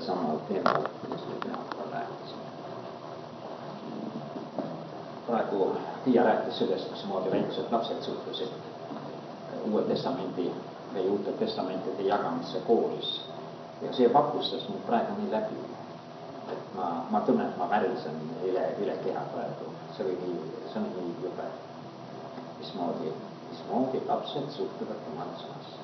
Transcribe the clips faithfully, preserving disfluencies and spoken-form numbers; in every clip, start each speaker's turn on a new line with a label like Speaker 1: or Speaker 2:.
Speaker 1: samal teemal, mis me peale rääkisime. Praegu Tiia rääkis sellest, mismoodi väiksed lapsed suhtlesid Uue Testamendi või Uute Testamentide jagamisse koolis. Ja see vakustas mul praegu nii läbi, et ma, ma tunnen, et ma värisen üle, üle keha praegu. See oli nii, see on nii jube, mismoodi, mismoodi lapsed suhtlevad Jumala sõnasse.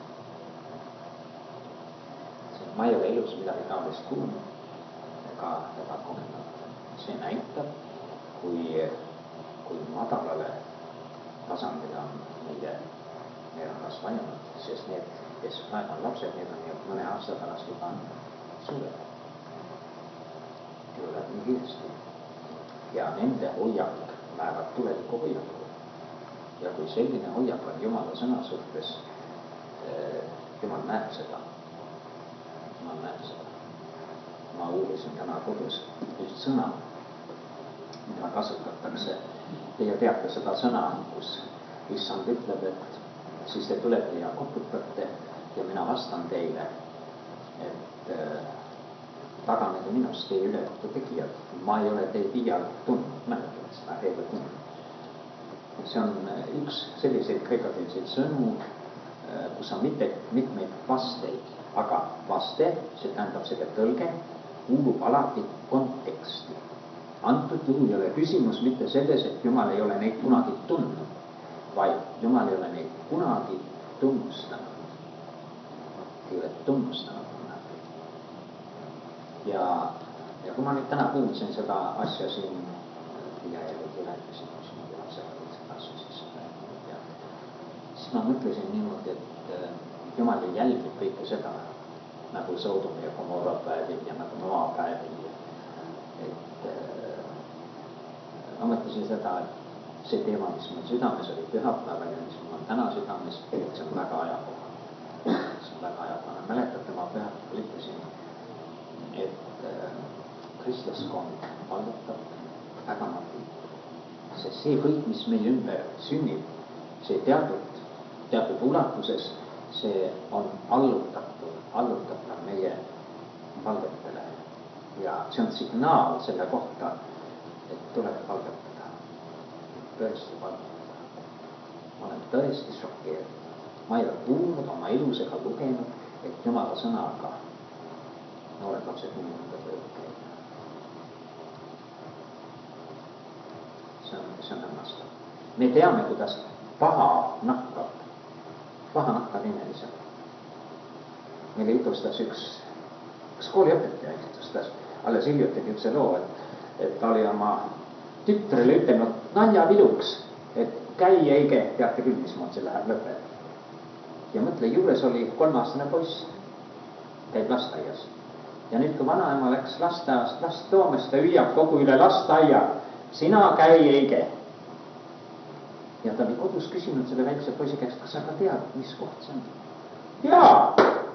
Speaker 1: Ma ei ole elus midagi taolist kuulnud ega, ega kogenud. See näitab, kui, kui madalale tasandile on meie, meie rahvas vajanud, sest need, kes praegu on lapsed, need on ju mõne aasta pärast juba suured. Tulevad nii kiiresti. Ja nende hoiak lähevad tuleviku hoiakule. Ja kui selline hoiak on Jumala sõna suhtes, Jumal näeb seda. Ma näen seda. Ma uurisin täna kodus just sõna, mida kasutatakse. Teie teate seda sõna, kus Issand ütleb, et siis te tulete ja koputate ja mina vastan teile, et äh, taganege minust teie ületute tegijad. Ma ei ole teid iial tundnud, mäletate seda, ei ole tundnud. See on üks selliseid kreekakeelseid sõnu, kus on mitte, mitmeid vasteid. Aga vaste, see tähendab seda tõlge, kuulub alati konteksti. Antud juhul ei ole küsimus mitte selles, et Jumal ei ole neid kunagi tundnud, vaid Jumal ei ole neid kunagi tunnustanud. Ei ole tunnustanud kunagi. Ja, ja kui ma nüüd täna kuulsin seda asja siin, ja ei rääkisin, kus ma tean seda asja siis, ja, siis ma mõtlesin niimoodi, et Jumal ju jälgib kõike seda, nagu Soodome ja Gomorra päevil ja nagu Noa päevil. Et äh, ma mõtlesin seda, et see teema, mis mul südames oli pühapäeval ja mis mul on täna südames, see on väga ajakohane. See on väga ajakohane. Mäletate, ma pühapäeval ütlesin, et äh, kristlaskond vallutab väga napilt. Sest see kõik, mis meie ümber sünnib, see teatud, teatud ulatuses, see on allutatud, allutatud meie palvetele. Ja see on signaal selle kohta, et tuleb palvetada. Tõesti palvetada. Ma olen tõesti šokeeritud. Ma ei ole kuulnud oma elus ega lugenud, et Jumala sõnaga noored lapsed inimene võib käia. See on, see on hämmastav. Me teame, kuidas paha nakkab. Paha nakkab imeliselt. Meile jutustas üks, üks kooliõpetaja jutustas alles hiljuti üks loo, et, et ta oli oma tütrele ütelnud naljaviluks, et käi eige, teate küll, mismoodi see läheb lõpeb. Ja mõtle, juures oli kolmeaastane poiss, käib lasteaias. Ja nüüd, kui vanaema läks lasteaiast last toomas, ta hüüab kogu üle lasteaia, sina käi eige. Ja ta oli kodus küsinud selle väikse poisi käest, kas sa ka tead, mis koht see on? Jaa!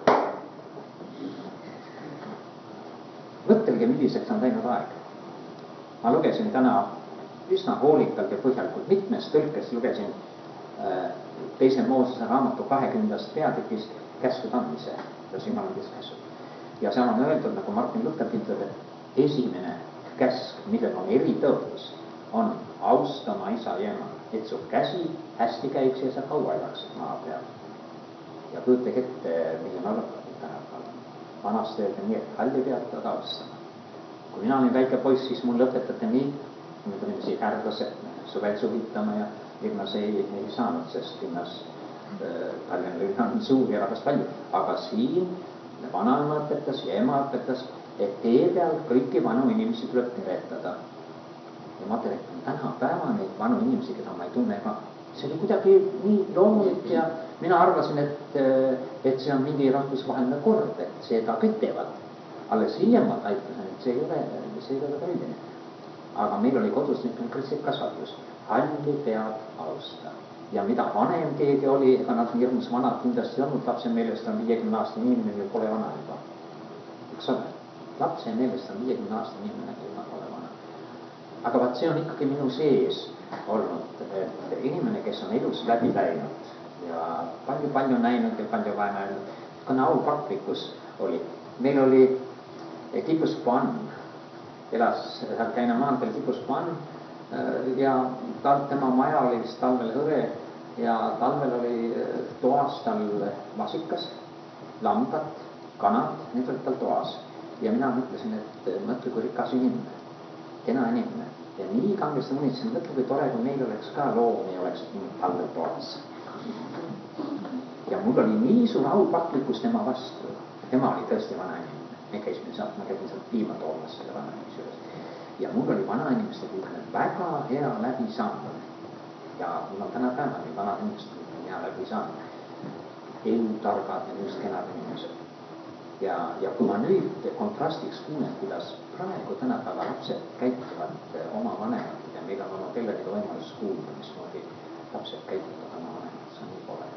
Speaker 1: Mõtelge, milliseks on läinud aeg. Ma lugesin täna üsna hoolikalt ja põhjalikult mitmes tõlkes lugesin äh, teise Moosese raamatu kahekümnendast peatükist käskude andmise, kuidas Jumal andis käsud. Ja seal on öeldud, nagu Martin Luther ütleb, et esimene käsk, millel on eritõotus, on austama isa ja ema. Et su käsi hästi käiks ja sa kaua elaksid maa peal. Ja kujutage ette, milline arvatud tänapäeval. Vanast öelda nii, et halli pealt pead austama. Kui mina olin väike poiss, siis mul lõpetati nii, me tulime siia Kärdlasse suvel suvitama ja linnas ei, ei saanud, sest linnas äh, Tallinna linna on suur ja rahvast palju. Aga siin vanaema õpetas ja ema õpetas, et tee peal kõiki vanu inimesi tuleb teretada. Ja ma teretan täna päeva neid vanu inimesi, keda ma ei tunne ka. See oli kuidagi nii loomulik ja mina arvasin, et, et see on mingi rahvusvaheline kord, et seda kõik teevad. Alles hiljem ma taitasin, et see ei ole, see ei ole tõeline. Aga meil oli kodus niisugune kristlik kasvatus. Halli peab austa. Ja mida vanem keegi oli, ega nad hirmus vanad kindlasti olnud, lapse meelest on viiekümne aastane inimene või pole vana juba. Üks ole, lapse meelest on viiekümne aastane inimene või pole vana. Aga vaat see on ikkagi minu sees olnud, et inimene, kes on elus läbi läinud ja palju-palju näinud ja palju vaja näinud, kuna aupaklikus oli. Meil oli Kipuspan, elas seal Käina maanteel Kipuspan ja ta, tema maja oli vist talvel hõre ja talvel oli toas tal vasikas, lambad, kanad, need olid tal toas. Ja mina mõtlesin, et mõtle, kui rikas inimene, kena inimene. Ja nii kangesti mõnitsin, mõtle, kui tore, kui meil oleks ka loomi, oleks talvel toas. Ja mul oli nii suur aupaklikkus tema vastu. Tema oli tõesti vana inimene. Me käisime sealt, ma käisin sealt piima toomas selle vana inimese juures. Ja mul oli vana inimeste kuulne väga hea läbi saanud. Ja mul on täna päevani vana inimeste kuulne hea läbi saanud. Elutargad ja just kenad inimesed. Ja, ja kui ma nüüd kontrastiks kuulen, kuidas praegu tänapäeva lapsed käituvad oma vanemad ja meil on oma kellegi võimalus kuulda, mismoodi lapsed käituvad oma vanemad, see on nii pole.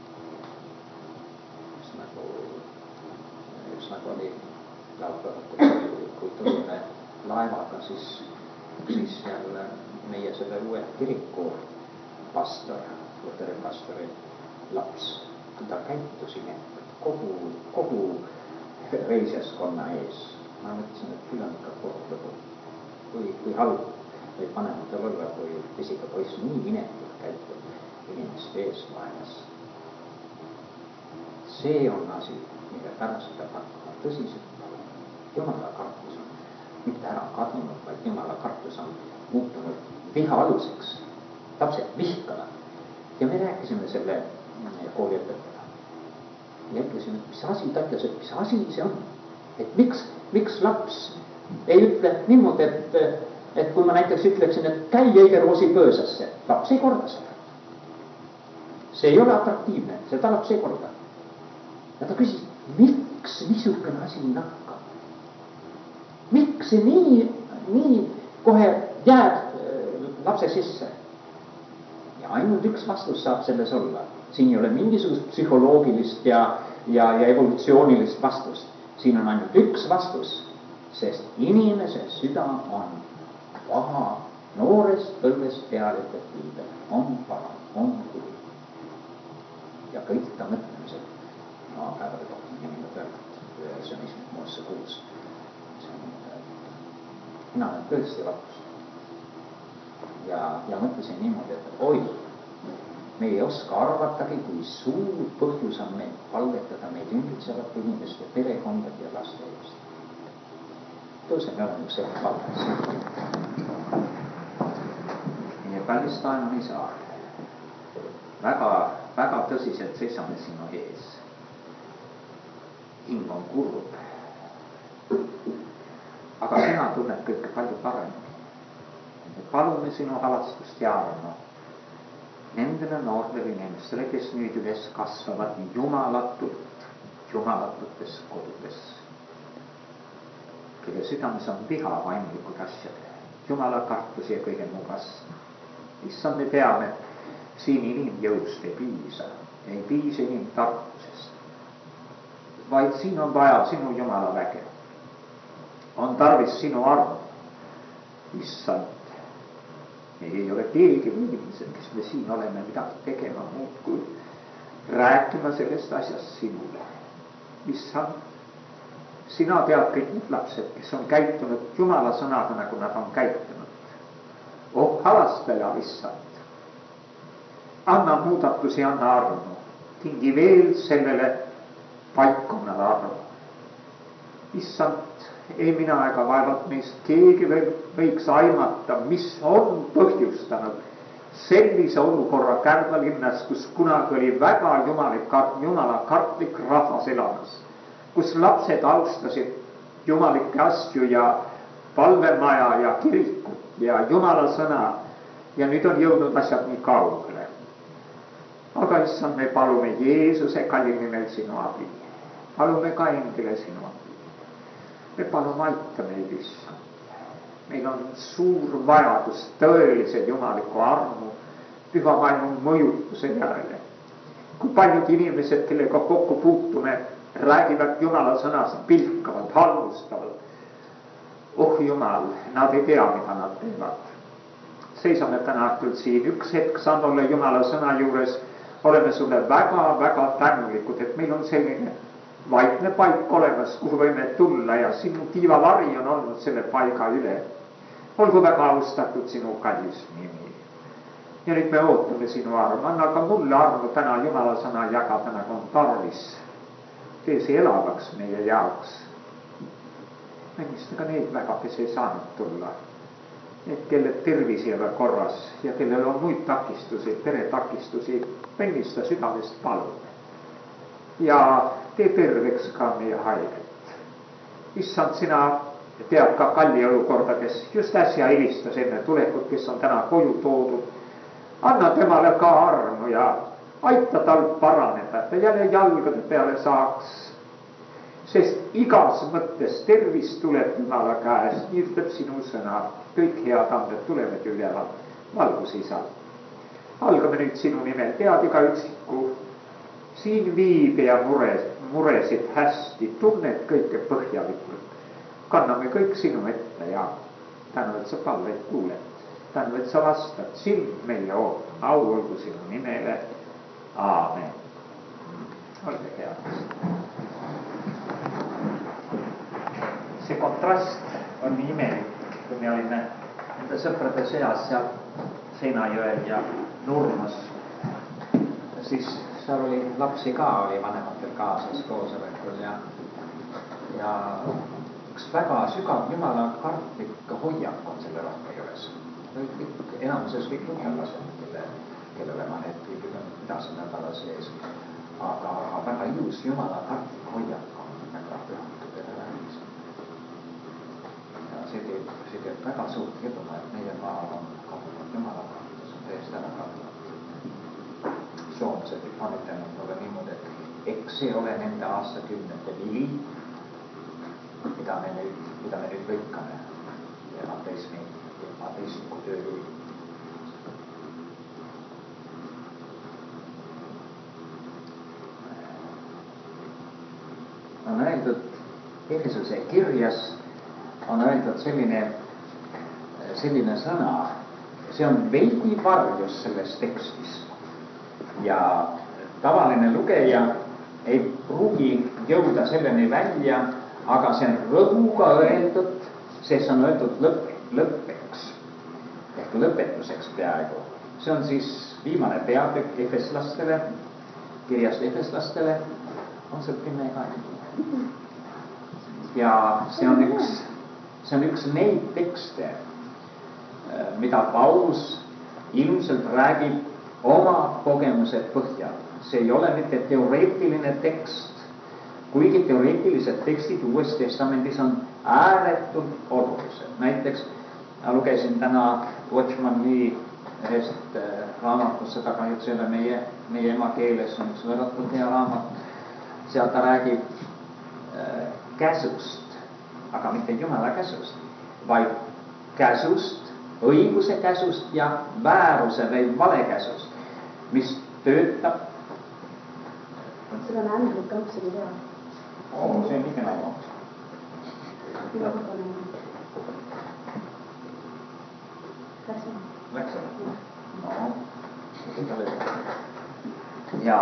Speaker 1: Just nagu, just nagu oli laupäevatel, kui tulime laevaga, siis, siis jälle meie selle uue kiriku pastor, Luteri pastori laps, ta käitus imetult kogu, kogu reisjaskonna ees. Ma mõtlesin, et küll on ikka kurb lõbu. Kui, kui halb või vanematel olla, kui pisika poiss nii inetult käitub inimeste ees maailmas. See on asi, mille pärast peab hakkama tõsiselt. Jumala kartus on mitte ära kadunud, vaid Jumala kartus on muutunud viha aluseks. Lapsed vihkavad. Ja me rääkisime selle kooliõpetaja. Ja ütlesime, et mis asi, ta ütles, et mis asi see on. Et miks, miks laps ei ütle niimoodi, et, et kui ma näiteks ütleksin, et käi Jägeroosi pöösasse, laps ei korda seda. See ei ole atraktiivne, seda laps ei korda. Ja ta küsis, miks niisugune asi nakka? Miks see nii, nii kohe jääb lapse sisse? Ja ainult üks vastus saab selles olla. Siin ei ole mingisugust psühholoogilist ja, ja, ja evolutsioonilist vastust. Siin on ainult üks vastus, sest inimese süda on paha, noorest põlvest peale efektiivne, on paha, on kuri. Ja kõik ta mõtlemised, no päevade kohta inimene tõelt, see on esimene muusse kuus. Mina olen tõesti lapus. Ja, ja mõtlesin niimoodi, et oi, me ei oska arvatagi, kui suur põhjus on meil palvetada meid ümbritsevate inimeste perekondade ja laste eest. Tõuseme oleme üks hetk palves. Meie kallis taevane isa, väga, väga tõsiselt seisame sinu ees. Hing on kurb. Aga sina tunned kõike palju paremini. Me palume sinu halastust ja armu nendele noortele inimestele, kes nüüd üles kasvavad jumalatult, jumalatutes kodudes, kelle südames on viha vaimlikud asjad, jumala kartus ja kõige muu vastu. Issand, me teame, siin inimjõust ei piisa, ei piisa inimtarkusest, vaid siin on vaja sinu jumala väge. On tarvis sinu armu, issand. Me ei ole keegi inimesed, kes me siin oleme midagi tegema muud kui rääkima sellest asjast sinule. Issand, sina tead kõik need lapsed, kes on käitunud jumala sõnaga, nagu nad on käitunud. Oh, halastaja, issand. Anna muudatusi, anna armu. Tingi veel sellele paikkonnale armu. Issand, ei mina ega vaevalt meist keegi võiks aimata, mis on põhjustanud sellise olukorra Kärdla linnas, kus kunagi oli väga jumalik, jumala kartlik rahvas elamas, kus lapsed austasid jumalikke asju ja palvemaja ja kirikut ja jumala sõna ja nüüd on jõudnud asjad nii kaugele. Aga issand, me palume Jeesuse kalli nimel sinu abi. Palume ka endile sinu abi. Me palume aita meid, issand. Meil on suur vajadus tõelise jumaliku armu, püha vaimu mõjutuse järele. Kui paljud inimesed, kellega kokku puutume, räägivad jumala sõnas pilkavad, halvustavad. Oh jumal, nad ei tea, mida nad teevad. Seisame täna küll siin, üks hetk saan olla jumala sõna juures, oleme sulle väga, väga tänulikud, et meil on selline
Speaker 2: vaikne paik olemas, kuhu võime tulla ja sinu tiivavari on olnud selle paiga üle. Olgu väga austatud sinu kallis nimi. Ja nüüd me ootame sinu armu, anna ka mulle armu täna Jumala sõna jagada, nagu on tarvis. Tee see elavaks meie jaoks. Mängista ka neid väga, kes ei saanud tulla. Need, kelle tervis ei ole korras ja kellel on muid takistusi, peretakistusi, mängista südamest palun. Ja tee terveks ka meie haiget. Issand, sina tead ka kalli olukorda, kes just äsja helistas enne tulekut, kes on täna koju toodud. Anna temale ka armu ja aita tal paraneda, et ta jälle jalgade peale saaks. Sest igas mõttes tervis tuleb Jumala käest, nii ütleb sinu sõna. Kõik head anded tulevad ju üleval, valgus isa. Algame nüüd sinu nimel, tead iga üksiku siin viibija mures, muresid hästi, tunned kõike põhjalikult. Kanname kõik sinu ette ja tänu, et sa palveid kuuled. Tänu, et sa vastad, sind meie ootab, au olgu sinu nimele. Aamen. Olge head. See kontrast on nii imelik, kui me olime enda sõprade seas seal Seinajõel ja Nurmas. Siis seal oli lapsi ka, oli vanematel kaasas koosolekul ja, ja üks väga sügav Jumala kartlik hoiak on selle rahva juures. Enamuses kõik lugelased, kelle, kellele ma need kõigil on pidasin nädala sees. Aga, aga väga ilus Jumala kartlik hoiak on väga pühalikudele räägis. Ja see teeb, see teeb väga suurt hirma, et meie maal on kadunud Jumala kartus, on täiesti ära kadunud. Soomlased on ütelnud mulle niimoodi, et eks see ole nende aastakümnete vili, mida me nüüd, mida me nüüd lõikame ja ateismi, ateismiku töö vili. On öeldud Efesuse kirjas, on öeldud selline, selline sõna, see on veidi varjus selles tekstis ja tavaline lugeja ei pruugi jõuda selleni välja, aga see on rõhuga öeldud, sest on öeldud lõpp, lõppeks ehk lõpetuseks peaaegu. See on siis viimane peatükk efeslastele, kirjast efeslastele, on see kümme kahekümne. Ja see on üks, see on üks neid tekste, mida Paulus ilmselt räägib oma kogemuse põhjal. See ei ole mitte teoreetiline tekst, kuigi teoreetilised tekstid Uues Testamendis on ääretult olulised. Näiteks lugesin täna Watchman Lee ühest raamatust, seda kahjuks ei ole meie, meie emakeeles, on üks võrratult hea raamat. Seal ta räägib äh, käsust, aga mitte Jumala käsust, vaid käsust, õiguse käsust ja vääruse või vale käsust, mis töötab.
Speaker 3: Seda on ändlik kampsigi teha.
Speaker 1: Oo, see on ikka näima.
Speaker 3: Juba kogu Läks on?
Speaker 1: Läks on? No, ikka veel. Ja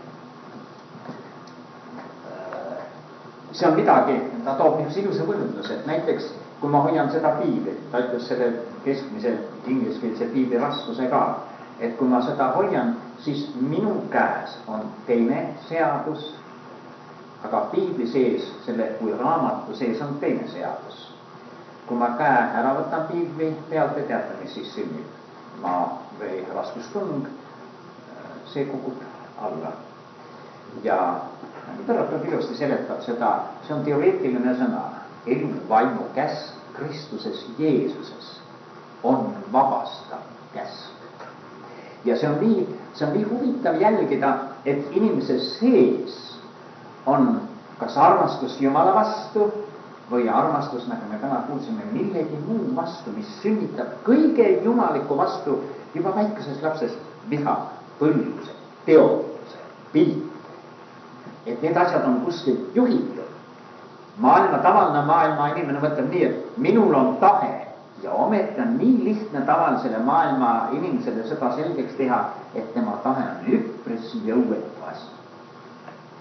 Speaker 1: see on midagi, ta toob niisuguse ilusa võrdluse, et näiteks kui ma hoian seda piiblit, ta ütles selle keskmise ingliskeelse piibli raskuse ka, et kui ma seda hoian, siis minu käes on teine seadus, aga piibli sees, selle kui raamatu sees on teine seadus. Kui ma käe ära võtan piibli pealt, te teate, mis siis sünnib. Ma või raskustung, see kukub alla. Ja tõratud ilusti seletab seda, see on teoreetiline sõna, elu vaimu käsk Kristuses Jeesuses on vabastav käsk. Ja see on nii, see on nii huvitav jälgida, et inimese sees on kas armastus Jumala vastu või armastus, nagu me täna kuulsime, millegi muu vastu, mis sünnitab kõige jumaliku vastu juba väikeses lapses viha, põlguse, teotuse, pilt. Et need asjad on kuskilt juhitud. Maailma, tavaline maailma inimene mõtleb nii, et minul on tahe ja ometi on nii lihtne tavalisele maailma inimesele seda selgeks teha, et tema tahe on üpris jõuetu asi.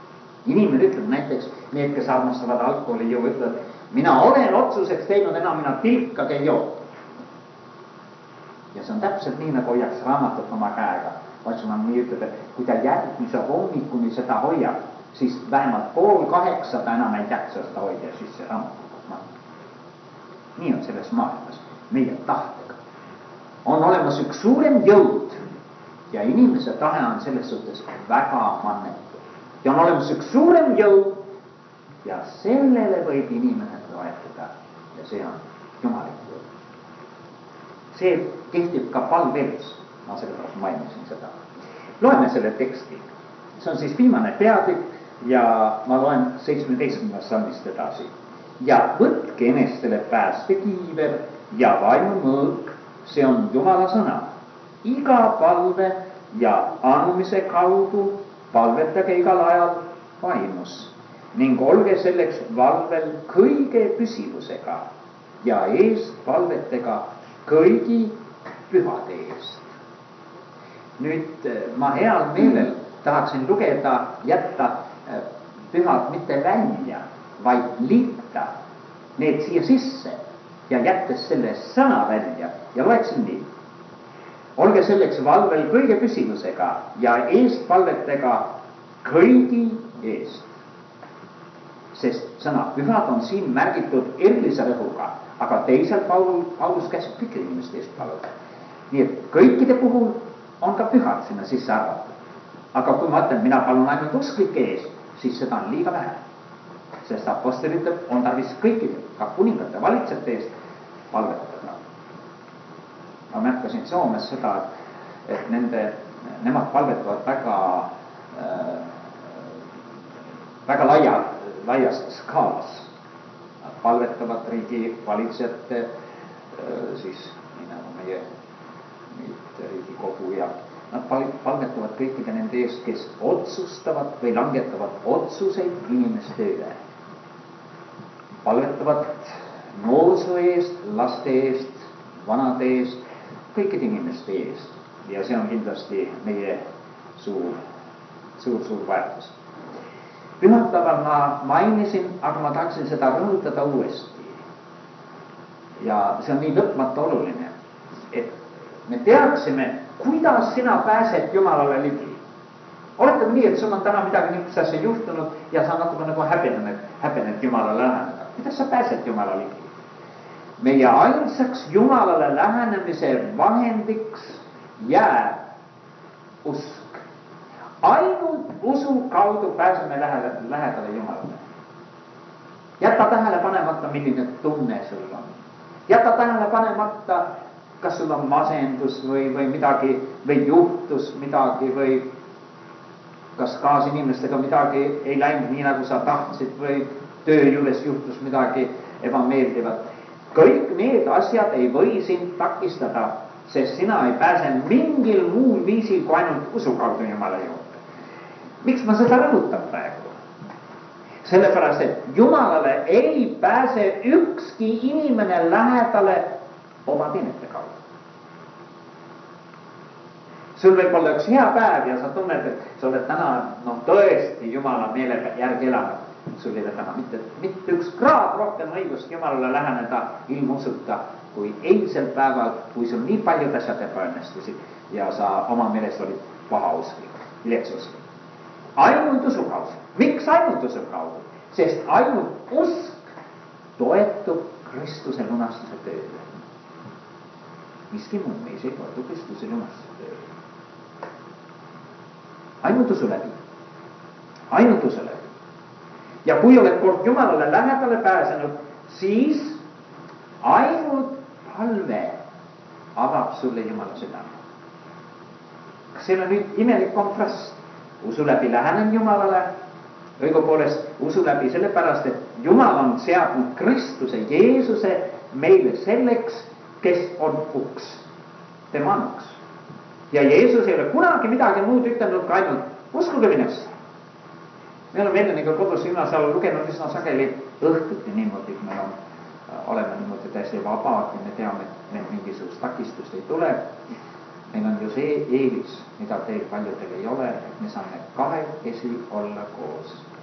Speaker 1: inimene ütleb näiteks, need, kes armastavad alkoholi juua, ütlevad, mina olen otsuseks teinud, enam mina tilkagi ei joo. Ja see on täpselt nii, nagu hoiaks raamatut oma käega. Vaatsuman nii ütleb, et kui ta järgmise hommikuni seda hoiab, siis vähemalt pool kaheksa ta enam ei jaksa seda hoida ja siis see raamatut maha. Nii on selles maailmas meie tahtega. On olemas üks suurem jõud ja inimese tahe on selles suhtes väga mannetu. Ja on olemas üks suurem jõud ja sellele võib inimene toetada ja see on jumalik jõud. See kehtib ka palveelus, ma sellepärast mainisin seda. Loeme selle teksti, see on siis viimane peatükk ja ma loen seitsmeteistkümnendast salmist edasi. Ja võtke enestele päästekiiver ja vaimumõõk, see on Jumala sõna. Iga palve ja anumise kaudu palvetage igal ajal vaimus ning olge selleks valvel kõige püsivusega ja eest palvetega kõigi pühade eest. Nüüd ma heal meelel tahaksin lugeda, jätta pühad mitte välja, vaid liita need siia sisse ja jättes selle sõna välja ja loeksin nii. Olge selleks valvel kõige püsivusega ja eest palvetega kõigi eest. Sest sõna pühad on siin märgitud erilise rõhuga, aga teisel Paul, Paulus käsib kõikide inimeste eest palveta. Nii et kõikide puhul on ka pühad sinna sisse arvatud. Aga kui ma ütlen, mina palun ainult usklike eest, siis seda on liiga vähe. Sest apostel ütleb, on tarvis kõikide, ka kuningate valitsejate eest palvetada. Ma märkasin Soomes seda, et nende, nemad palvetavad väga, äh, väga laia, laias skaalas. Nad palvetavad riigi valitsejate, äh, siis nii nagu meie Riigikogu ja nad palvetavad kõikide nende eest, kes otsustavad või langetavad otsuseid inimeste üle. Palvetavad noorsoo eest, laste eest, vanade eest, kõikide inimeste eest. Ja see on kindlasti meie suur, suur, suur väärtus. Pühapäeval ma mainisin, aga ma tahaksin seda rõhutada uuesti. Ja see on nii lõpmata oluline, et me teaksime, kuidas sina pääsed Jumalale ligi. Oletame nii, et sul on täna midagi niisugust asja juhtunud ja sa natuke nagu häbened, häbened Jumalale läheneda. Kuidas sa pääsed Jumala ligi? Meie ainsaks Jumalale lähenemise vahendiks jääb usk. Ainult usu kaudu pääseme lähedale Jumalale. Jäta tähele panemata, milline tunne sul on. Jäta tähele panemata, kas sul on masendus või, või midagi, või juhtus midagi või kas kaasinimestega midagi ei läinud nii, nagu sa tahtsid või töö juures juhtus midagi ebameeldivat. Kõik need asjad ei või sind takistada, sest sina ei pääse mingil muul viisil kui ainult usu kaudu Jumala juurde. Miks ma seda rõhutan praegu? Sellepärast, et Jumalale ei pääse ükski inimene lähedale oma teenete kaudu. Sul võib olla üks hea päev ja sa tunned, et sa oled täna no, tõesti Jumala meele järgi elanud. Sul ei ole täna mitte, mitte üks kraad rohkem õigust Jumalale läheneda ilmusuta kui eilsel päeval, kui sul nii paljud asjad ebaõnnestusid ja sa oma meelest olid paha usklik, vilets usklik. Ainult usu kaudu. Miks ainult usu kaudu? Sest ainult usk toetub Kristuse lunastuse tööle. Miski muu meis ei toetu Kristuse lunastuse tööle. Ainult usu läbi. Ainult usu läbi. Ja kui oled kord Jumalale lähedale pääsenud, siis ainult palve avab sulle Jumala südame. Kas see on nüüd imelik kontrast? Usu läbi lähenen Jumalale, õigupoolest usu läbi sellepärast, et Jumal on seadnud Kristuse, Jeesuse meile selleks, kes on uks, tema on uks. Ja Jeesus ei ole kunagi midagi muud ütelnud kui ainult uskuge minust. Me oleme enne nagu kodus viimase all lugenud üsna sageli õhtuti niimoodi, et me on, oleme niimoodi täiesti vabad ja me teame, et meil mingisugust takistust ei tule. Meil on ju see eelis, mida teil paljudel ei ole, et me saame kahekesi olla koos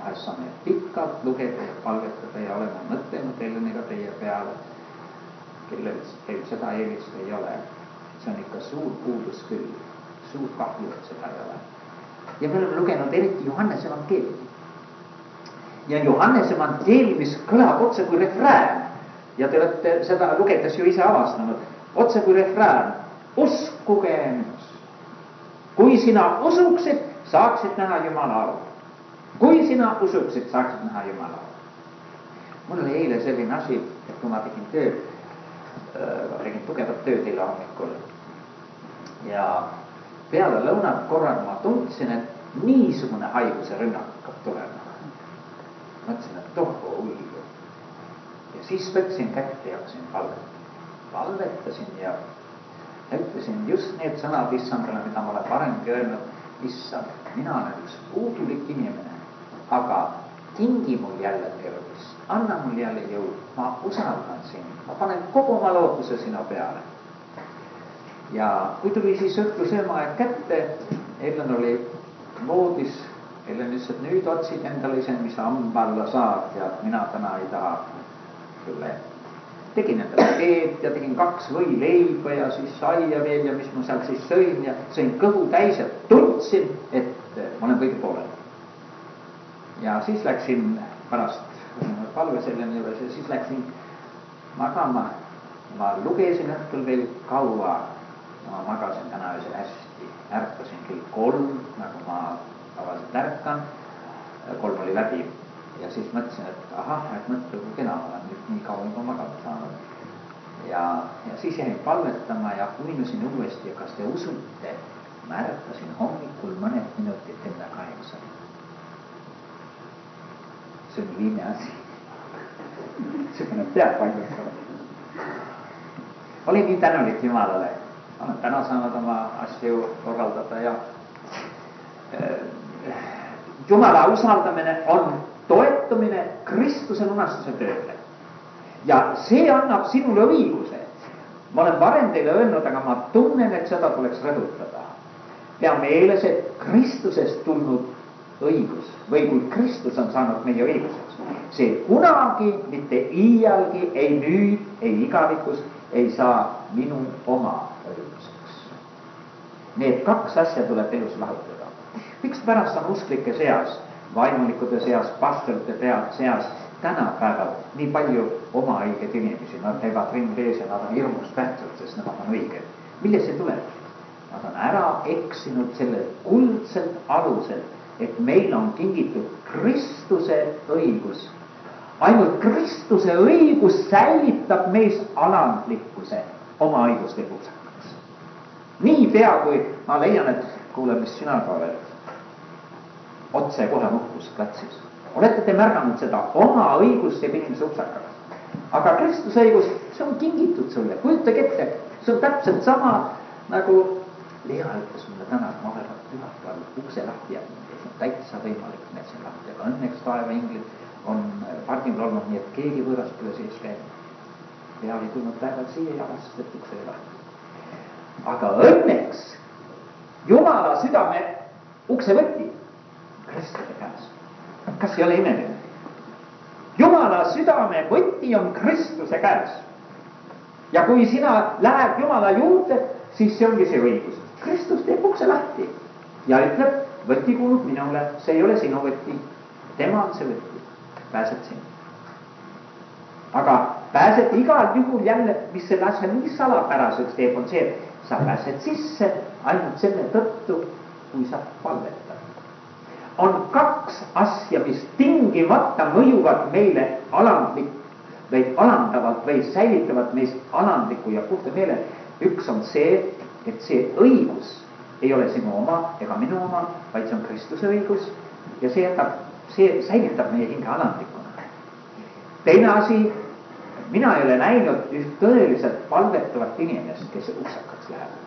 Speaker 1: vahest saame pikalt lugeda ja palvetada ja olema mõtelnud Heleniga teie peale, kellel teil seda eelist ei ole. See on ikka suur puudus küll, suur kahju, et seda ei ole. Ja me oleme lugenud eriti Johannese evangeeliumi. Ja Johannese evangeeliumis kõlab otse kui refrään. Ja te olete seda lugedes ju ise avastanud. Otse kui refrään. Uskuge minus. Kui sina usuksid, saaksid näha Jumala arvu. Kui sina usuksid, saaksid näha Jumala arvu. Mul oli eile selline asi, et kui ma tegin tööd, ma tegin tugevat tööd eile hommikul. Ja peale lõunat korral ma tundsin, et niisugune haiguse rünnak hakkab tulema. Mõtlesin, et tohku hullu. Ja siis võtsin kätte ja hakkasin palvetama. Palvetasin ja ütlesin just need sõnad issandale, mida ma olen varemgi öelnud. Issand, mina olen üks puudulik inimene, aga tingi mul jälle tervist. Anna mul jälle jõud. Ma usaldan sind. Ma panen kogu oma lootuse sinu peale. Ja kui tuli siis õhtu söömaaeg kätte, Ellen oli voodis. Ellen ütles, et nüüd otsid endale ise, mis hamba alla saad ja mina täna ei taha külle. Tegin endale teed ja tegin kaks võileiba ja siis saia veel ja mis ma seal siis sõin ja sõin kõhu täis ja tundsin, et ma olen kõige poolel. Ja siis läksin pärast palve Elleni juures ja siis läksin magama. Ma lugesin õhtul veel kaua. Ma magasin täna öösel hästi. Ärkasin küll kolm, nagu ma tavaliselt ärkan. Kolm oli läbi. Ja siis mõtlesin, et ahah, et mõtle, kui kena olen nüüd nii kaua juba magada saanud. Ja, ja siis jäin palvetama ja uinusin uuesti. Ja kas te usute, ma ärkasin hommikul mõned minutit enne kaheksa. See on viime asi. See on teab palju. Olin nii tänulik Jumalale. Olen täna saanud oma asju korraldada ja äh, Jumala usaldamine on toetumine Kristuse lunastuse tööle. Ja see annab sinule õiguse. Ma olen varem teile öelnud, aga ma tunnen, et seda tuleks rõhutada. Pea meeles, et Kristusest tulnud õigus või kui Kristus on saanud meie õiguseks. See kunagi, mitte iialgi, ei nüüd, ei igavikus, ei saa minu oma õiguseks. Need kaks asja tuleb elus lahutada. Miks pärast on usklike seas, vaimulikude seas, pastorite seas tänapäeval nii palju oma õiged inimesi. Nad teevad ringrees ja nad on hirmus tähtsad, sest nad on õiged. Mille see tuleb? Nad on ära eksinud selle kuldselt alusel, et meil on kingitud Kristuse õigus. Ainult Kristuse õigus säilitab meis alandlikkuse oma õiguslikuks hakkaks. Nii pea, kui ma leian, et kuule, mis sina ka oled, otse kohe nuhkus klatsis. Olete te märganud seda? Oma õigus teeb inimese upsakaks. Aga Kristuse õigus, see on kingitud sulle. Kujutage ette, see on täpselt sama nagu Lea ütles mulle täna, et ma olen pühapäeval ukse lahti jätnud. See on täitsa võimalik metsa lahti, aga õnneks taevainglid on pargimul olnud nii, et keegi võõras pole sees käinud. Ja oli tulnud päeval siia ja vastas, et ukse lahti. Aga õnneks Jumala südame ukse võtti Kristuse käes. Kas ei ole imeline? Jumala südame võtti on Kristuse käes. Ja kui sina lähed Jumala juurde, siis see ongi see õigus. Kristus teeb ukse lahti ja ütleb, võtti kuulub minule, see ei ole sinu võtti. Tema on see võtti. Pääsed sinna. Aga pääsed igal juhul jälle, mis selle asja nii salapäraseks teeb, on see, et sa pääsed sisse ainult selle tõttu, kui sa palvetad. On kaks asja, mis tingimata mõjuvad meile alandlik või alandavalt või säilitavad meis alandliku ja puhta meele. Üks on see, et see õigus ei ole sinu oma ega minu oma, vaid see on Kristuse õigus ja see jätab, see säilitab meie hinge alandlikuna. Teine asi, mina ei ole näinud üht tõeliselt palvetavat inimest, kes uksakaks läheb.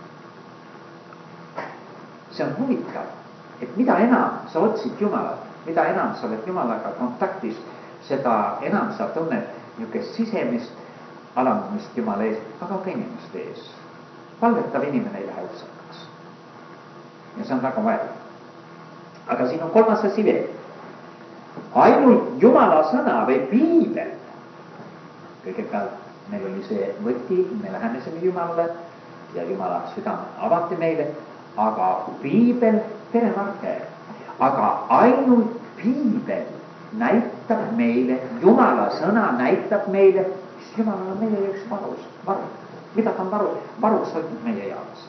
Speaker 1: See on huvitav, et mida enam sa otsid Jumalat, mida enam sa oled Jumalaga kontaktis, seda enam sa tunned niisugust sisemist alandumist Jumala ees, aga ka inimeste ees. Palvetav inimene ei lähe uksakaks. Ja see on väga vajalik. Aga siin on kolmas asi veel. ainult Jumala sõna või piibel. Kõigepealt meil oli see võti, me lähenesime Jumalale ja Jumala südame avati meile, aga piibel peremarke, aga ainult piibel näitab meile, Jumala sõna näitab meile, mis Jumal on meie üks varus, varu, mida ta on varu, varus hoidnud meie jaoks.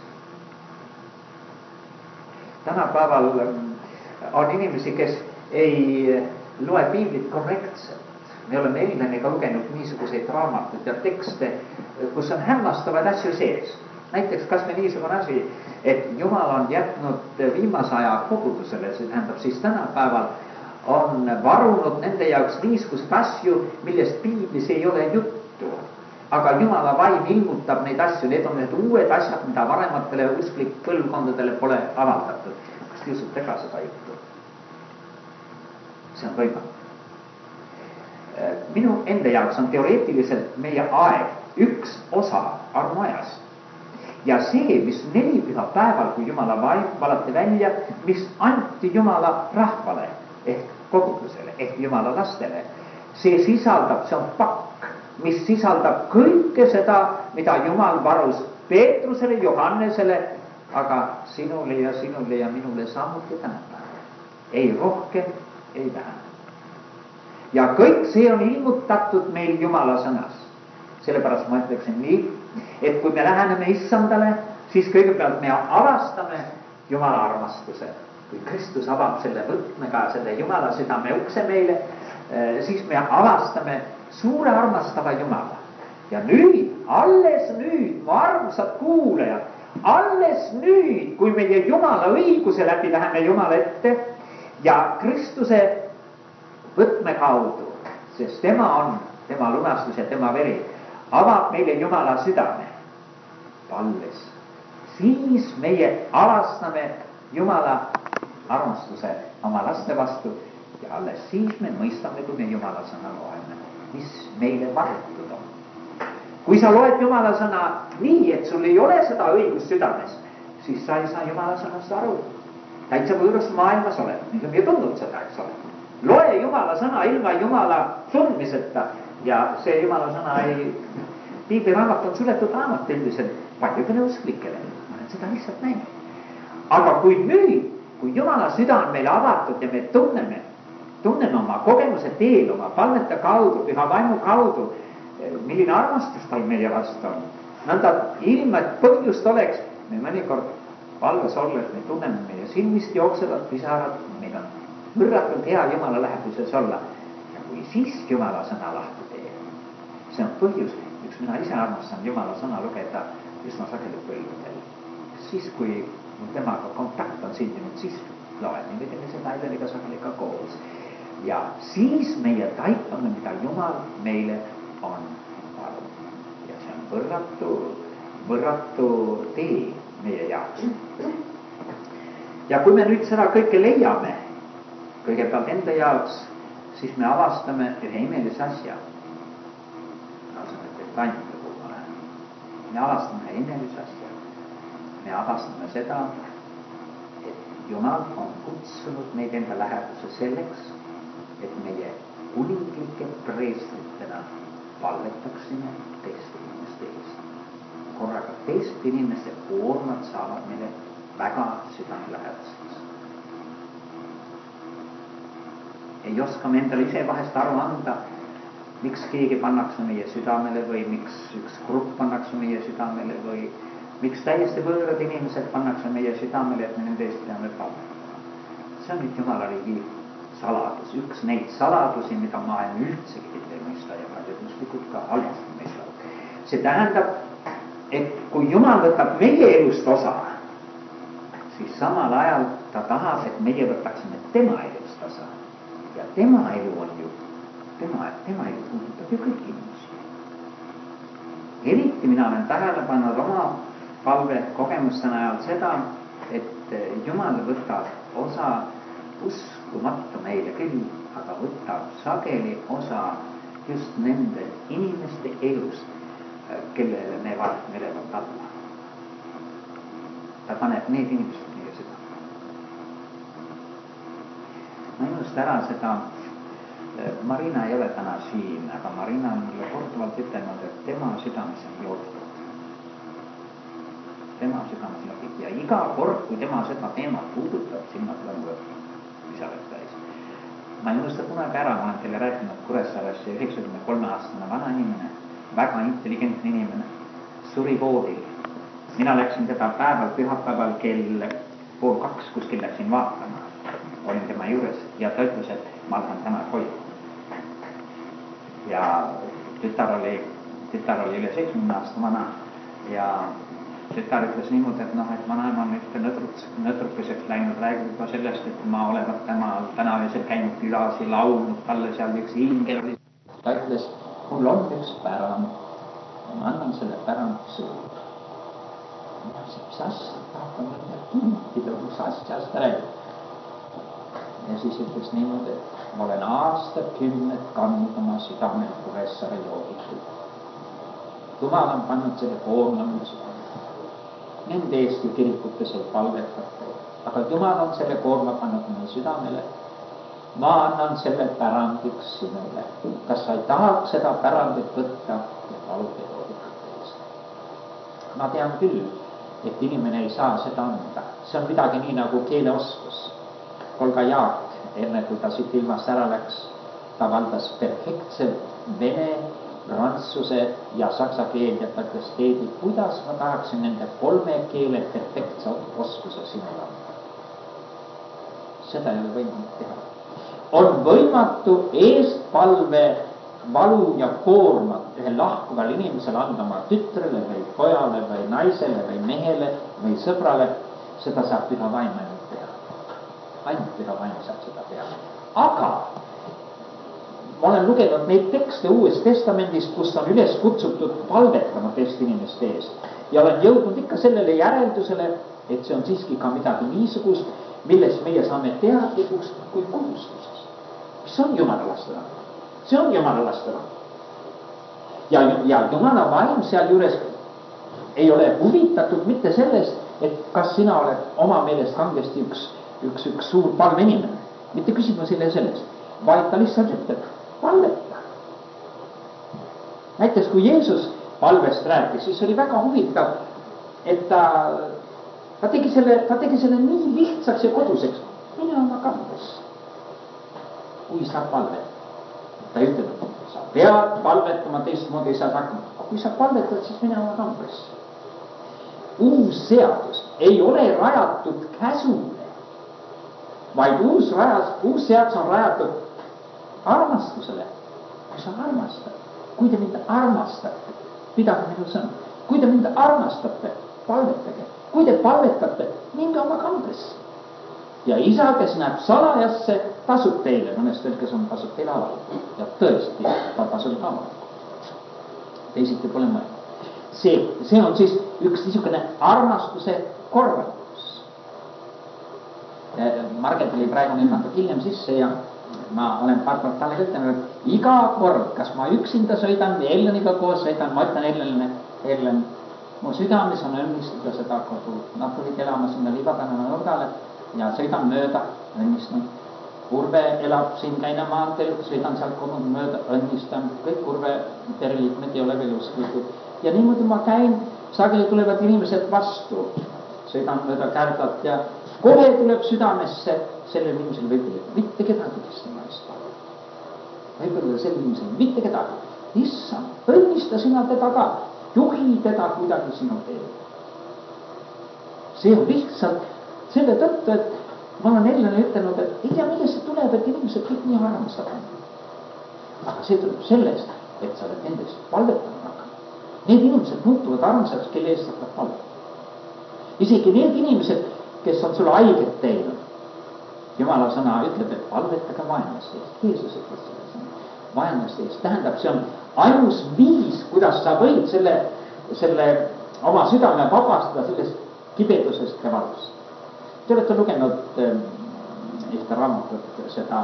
Speaker 1: Tänapäeval on inimesi, kes ei loe piiblit korrektselt. Me oleme Elmeniga lugenud niisuguseid raamatuid ja tekste, kus on hämmastavaid asju sees. Näiteks kas me niisugune asi, et Jumal on jätnud viimase aja kogudusele, see tähendab siis tänapäeval on varunud nende jaoks niisugused asju, millest piiblis ei ole juttu. Aga Jumala vaim ilmutab neid asju, need on need uued asjad, mida varematele usklik põlvkondadele pole avaldatud. Kas te usute ka seda juttu? See on võimalik. Minu enda jaoks on teoreetiliselt meie aeg üks osa armuajast. Ja see, mis nelipüha päeval, kui Jumala vaim valati välja, mis anti Jumala rahvale ehk kogudusele ehk Jumala lastele, see sisaldab, see on pakk, mis sisaldab kõike seda, mida Jumal varus Peetrusele, Johannesele, aga sinule ja sinule ja minule samuti tänapäeval. Ei rohkem, ei vähem. Ja kõik see on ilmutatud meil Jumala sõnas. Sellepärast ma ütleksin nii, et kui me läheneme issandale, siis kõigepealt me avastame Jumala armastuse. Kui Kristus avab selle võtmega, selle Jumala südame ukse meile, siis me avastame suure armastava Jumala. Ja nüüd, alles nüüd, mu armsad kuulajad, alles nüüd, kui meie Jumala õiguse läbi läheme Jumala ette ja Kristuse võtme kaudu, sest tema on, tema lunastus ja tema veri, avab meile Jumala südame. Alles siis meie avastame Jumala armastuse oma laste vastu ja alles siis me mõistame, kui me Jumala sõna loeme, mis meile varutud on. Kui sa loed Jumala sõna nii, et sul ei ole seda õigust südames, siis sa ei saa Jumala sõnast aru. Täitsa võõras maailmas oled, nii on ju tundnud seda, eks ole. Loe Jumala sõna ilma Jumala tundmiseta ja see Jumala sõna ei, piibliraamat on suletud raamat üldiselt paljudele usklikele. Ma olen seda lihtsalt näinud. Aga kui nüüd, kui Jumala süda on meile avatud ja me tunneme, tunneme oma kogemuse teel, oma palvete kaudu, püha vaimu kaudu, milline armastus tal meie vastu on. Nõnda ilma, et põhjust oleks, me mõnikord palves olles, me tunneme meie silmist jooksevad pisarad, meil on võrratult hea Jumala läheduses olla. Ja kui siis Jumala sõna lahti teeb, see on põhjus, üks mina ise armastan Jumala sõna lugeda üsna sageli põlvedel. Siis, kui temaga kontakt on sildinud, siis loen, me teeme seda Eideliga sageli ka koos. Ja siis meie taipame, mida Jumal meile on varu. Ja see on võrratu, võrratu tee meie jaoks. Ja kui me nüüd seda kõike leiame, kõigepealt enda jaoks, siis me avastame ühe imelise asja. Me avastame ühe imelise asja. Me avastame seda, et Jumal on kutsunud meid enda läheduse selleks, et meie kuninglike preestritena palvetaksime teiste inimeste eest. Korraga teiste inimeste koormad saavad meile väga südamelähedaseks. Ei oska me endale ise vahest aru anda, miks keegi pannakse meie südamele või miks üks grupp pannakse meie südamele või miks täiesti võõrad inimesed pannakse meie südamele, et me nende eest peame palvetama. See on nüüd Jumala riigi saladus, üks neid saladusi, mida maailm üldsegi ei mõista ja paljud usklikud ka halvasti mõistavad. See tähendab, et kui Jumal võtab meie elust osa, siis samal ajal ta tahab, et meie võtaksime tema elust osa. Ja tema elu on ju, tema, tema elu puudutab ju kõik inimesi. Eriti mina olen tähele pannud oma palve kogemusten ajal seda, et Jumal võtab osa uskumatu meile küll, aga võtab sageli osa just nende inimeste elust, kellele me vaatame ülevalt alla. Ta paneb need inimesed meie süda. Ma ei unusta ära seda Marina ei ole täna siin, aga Marina on mulle korduvalt ütelnud, et tema südames on jooksnud. Tema südames on jooksnud ja iga kord, kui tema seda teemat puudutab, siin ma tulen võtta pisarad täis. Ma ei muista kunagi ära, ma olen teile rääkinud Kuressaares üheksakümne kolme aastane vana inimene, väga intelligentne inimene, suri voodil. Mina läksin teda päeval, pühapäeval kell pool kaks kuskil läksin vaatama. Olin tema juures ja ta ütles, et ma lähen täna koju. Ja tütar oli, tütar oli üle seitsmekümne aasta vana ja tütar ütles niimoodi, et noh, et vanaema on nüüd nõtruks, nõtrukeseks läinud, räägib juba sellest, et ma olevat täna, täna öösel käinud külas ja laulnud talle seal üks ingel. Ta ütles, mul on üks pärand ja ma annan selle pärand sulle. Mis asja, tahab mõnda kinkida, mis asjast räägib. Ja siis ütles niimoodi, et ma olen aastakümmet kandnud oma südamel Kuressaare joogikut. Jumal on pannud selle koormamise. Nende Eesti kirikutes ei palvetate, aga Jumal on selle koorma pannud meie südamele. Ma annan selle pärandiks sinule. Kas sa ei tahaks seda pärandit võtta ja paluda joogikut eest? Ma tean küll, et inimene ei saa seda anda. See on midagi nii nagu keeleoskus. Olga Jaak, enne kui ta siit ilmast ära läks, ta valdas perfektselt vene, prantsuse ja saksa keel ja ta ütles, Teedi, kuidas ma tahaksin nende kolme keele perfektse oskuse sinule anda. Seda ei ole võimalik teha. On võimatu eestpalve, valu ja koormat ühe lahkuval inimesele anda oma tütrele või pojale või naisele või mehele või sõbrale. Seda saab püha vaim ainult teha. Ainult püha vaim saab seda teha. Aga ma olen lugenud neid tekste Uues Testamendis, kus on üles kutsutud palvetama teiste inimeste ees. Ja olen jõudnud ikka sellele järeldusele, et see on siiski ka midagi niisugust, milles meie saame teadlikuks kui kohustuses. Mis on Jumala lastena? See on Jumala lastena. Ja, ja Jumala vaim seal juures ei ole huvitatud mitte sellest, et kas sina oled oma meelest kangesti üks, üks, üks suur palveinimene. Mitte küsimus ei ole sellest, vaid ta lihtsalt ütleb, palveta. Näiteks kui Jeesus palvest rääkis, siis oli väga huvitav, et ta, ta, tegi selle, ta tegi selle nii lihtsaks ja koduseks. Mine oma kambesse, kui sa palvetad. Ta ütleb, sa pead palvetama teistmoodi, ei saa hakkama. Kui sa palvetad, siis mine oma kambesse. Uus seadus ei ole rajatud käsule, vaid uus, rajas, uus seadus on rajatud armastusele. Kui sa armastad, kui te mind armastate, pidage minu sõna. Kui te mind armastate, palvetage. Kui te palvetate, minge oma kambesse. Ja isa, kes näeb salajasse, tasub teile, mõnest veel, kes on tasub teile avalikult. Ja tõesti, ta tasub avalikult. Teisiti pole mõelda. See, see on siis üks niisugune armastuse korraldus. Marge tuli praegu nüüd natuke hiljem sisse ja ma olen paar kord talle ütelnud, et iga kord, kas ma üksinda sõidan või Elleniga koos sõidan, ma ütlen Ellenile, Ellen, mu südames on õnnistada seda kodu. Nad tulid elama sinna Liivatänava nurgale ja sõidan mööda, õnnistan. Urve elab siin Käine maanteel, sõidan sealt kodunud mööda, õnnistan. Kõik Urve pereliikmed ei ole veel usklikud. Ja niimoodi ma käin, sageli tulevad inimesed vastu, sõidan mööda Kärdat ja kohe tuleb südamesse sellel inimesel võib-olla mitte kedagi, kes tema eest palub. Võib-olla sellel inimesel mitte kedagi. Issand, õnnista sina teda ka, juhi teda kuidagi sinu teele. See on lihtsalt selle tõttu, et ma olen Ellene ütelnud, et ei tea, millest see tuleb, et inimesed kõik nii armastavad. Aga see tuleb sellest, et sa oled nendest palvetama hakanud. Need inimesed muutuvad armsaks, kelle eest hakkab palvetama. Isegi need inimesed, kes on sulle haiget teinud. Jumala sõna ütleb, et palvetage vaenlaste eest. Jeesus ütleb selle sõna. Vaenlaste eest tähendab, see on ainus viis, kuidas sa võid selle, selle oma südame vabastada sellest kibedusest ja valust. Te olete lugenud äh, ühte raamatut, seda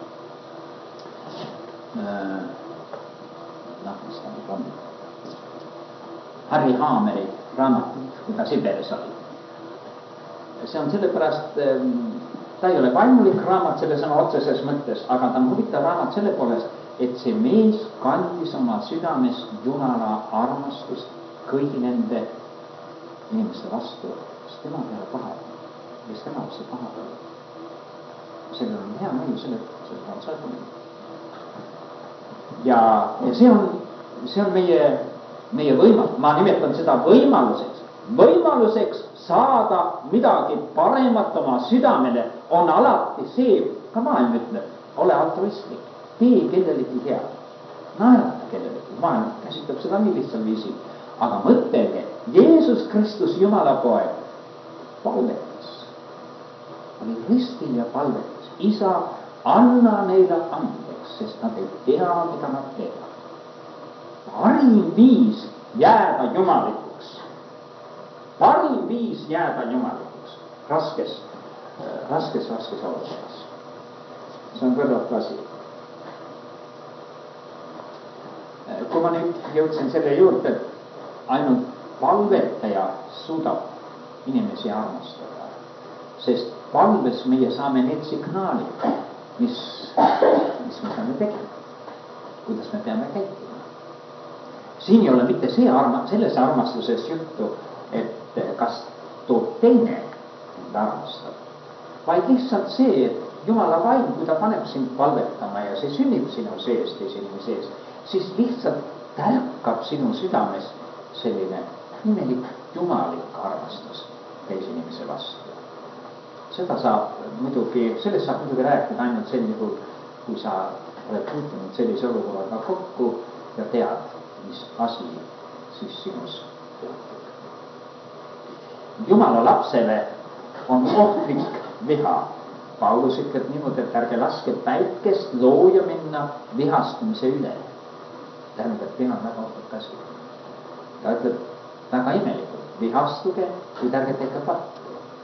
Speaker 1: äh, noh, mis ta nüüd on, Harry Haameri raamatut, kui ta Siberis oli. See on sellepärast äh, ta ei ole vaimulik raamat selle sõna otseses mõttes, aga ta on huvitav raamat selle poolest, et see mees kandis oma südames Jumala armastust kõigi nende inimeste vastu, kes tema peale paha, kes tema vastu paha peale. sellel on hea mõju, selle, selle on saatmine. ja, ja see on, see on meie, meie võimalus, ma nimetan seda võimaluseks, võimaluseks saada midagi paremat oma südamele on alati see, ka maailm ütleb, ole altruistlik, tee kellelegi hea, naerata kellelegi, maailm käsitleb seda nii lihtsal viisil, aga mõtelge, Jeesus Kristus, Jumala poeg, palvetas, oli ristil ja palvetas, isa, anna neile andeks, sest nad ei tea, mida nad teevad. parim viis jääda jumalikuks, parim viis jääda jumalikuks, raskes, raskes, raskes olukorras. see on kõrvalt asi. kui ma nüüd jõudsin selle juurde, et ainult palvetaja suudab inimesi armastada, sest palves meie saame need signaalid, mis, mis me peame tegema, kuidas me peame käituma. siin ei ole mitte see arma, selles armastuses juttu, et kas toob teine mind armastab, vaid lihtsalt see, et Jumala vaim, kui ta paneb sind palvetama ja see sünnib sinu sees, teise inimese sees, siis lihtsalt tärkab sinu südames selline imelik jumalik armastus teise inimese vastu. seda saab muidugi, sellest saab muidugi rääkida ainult sel juhul, kui sa oled puutunud sellise olukorraga kokku ja tead, mis asi siis sinus juhtub. Jumala lapsele on ohtlik viha. Paulus ütleb niimoodi, et ärge laske päikest looja minna vihastumise üle. Tähendab, et viha on väga ohtlik asi. Ta ütleb väga imelikult, vihastuge, kuid ärge tehke pattu.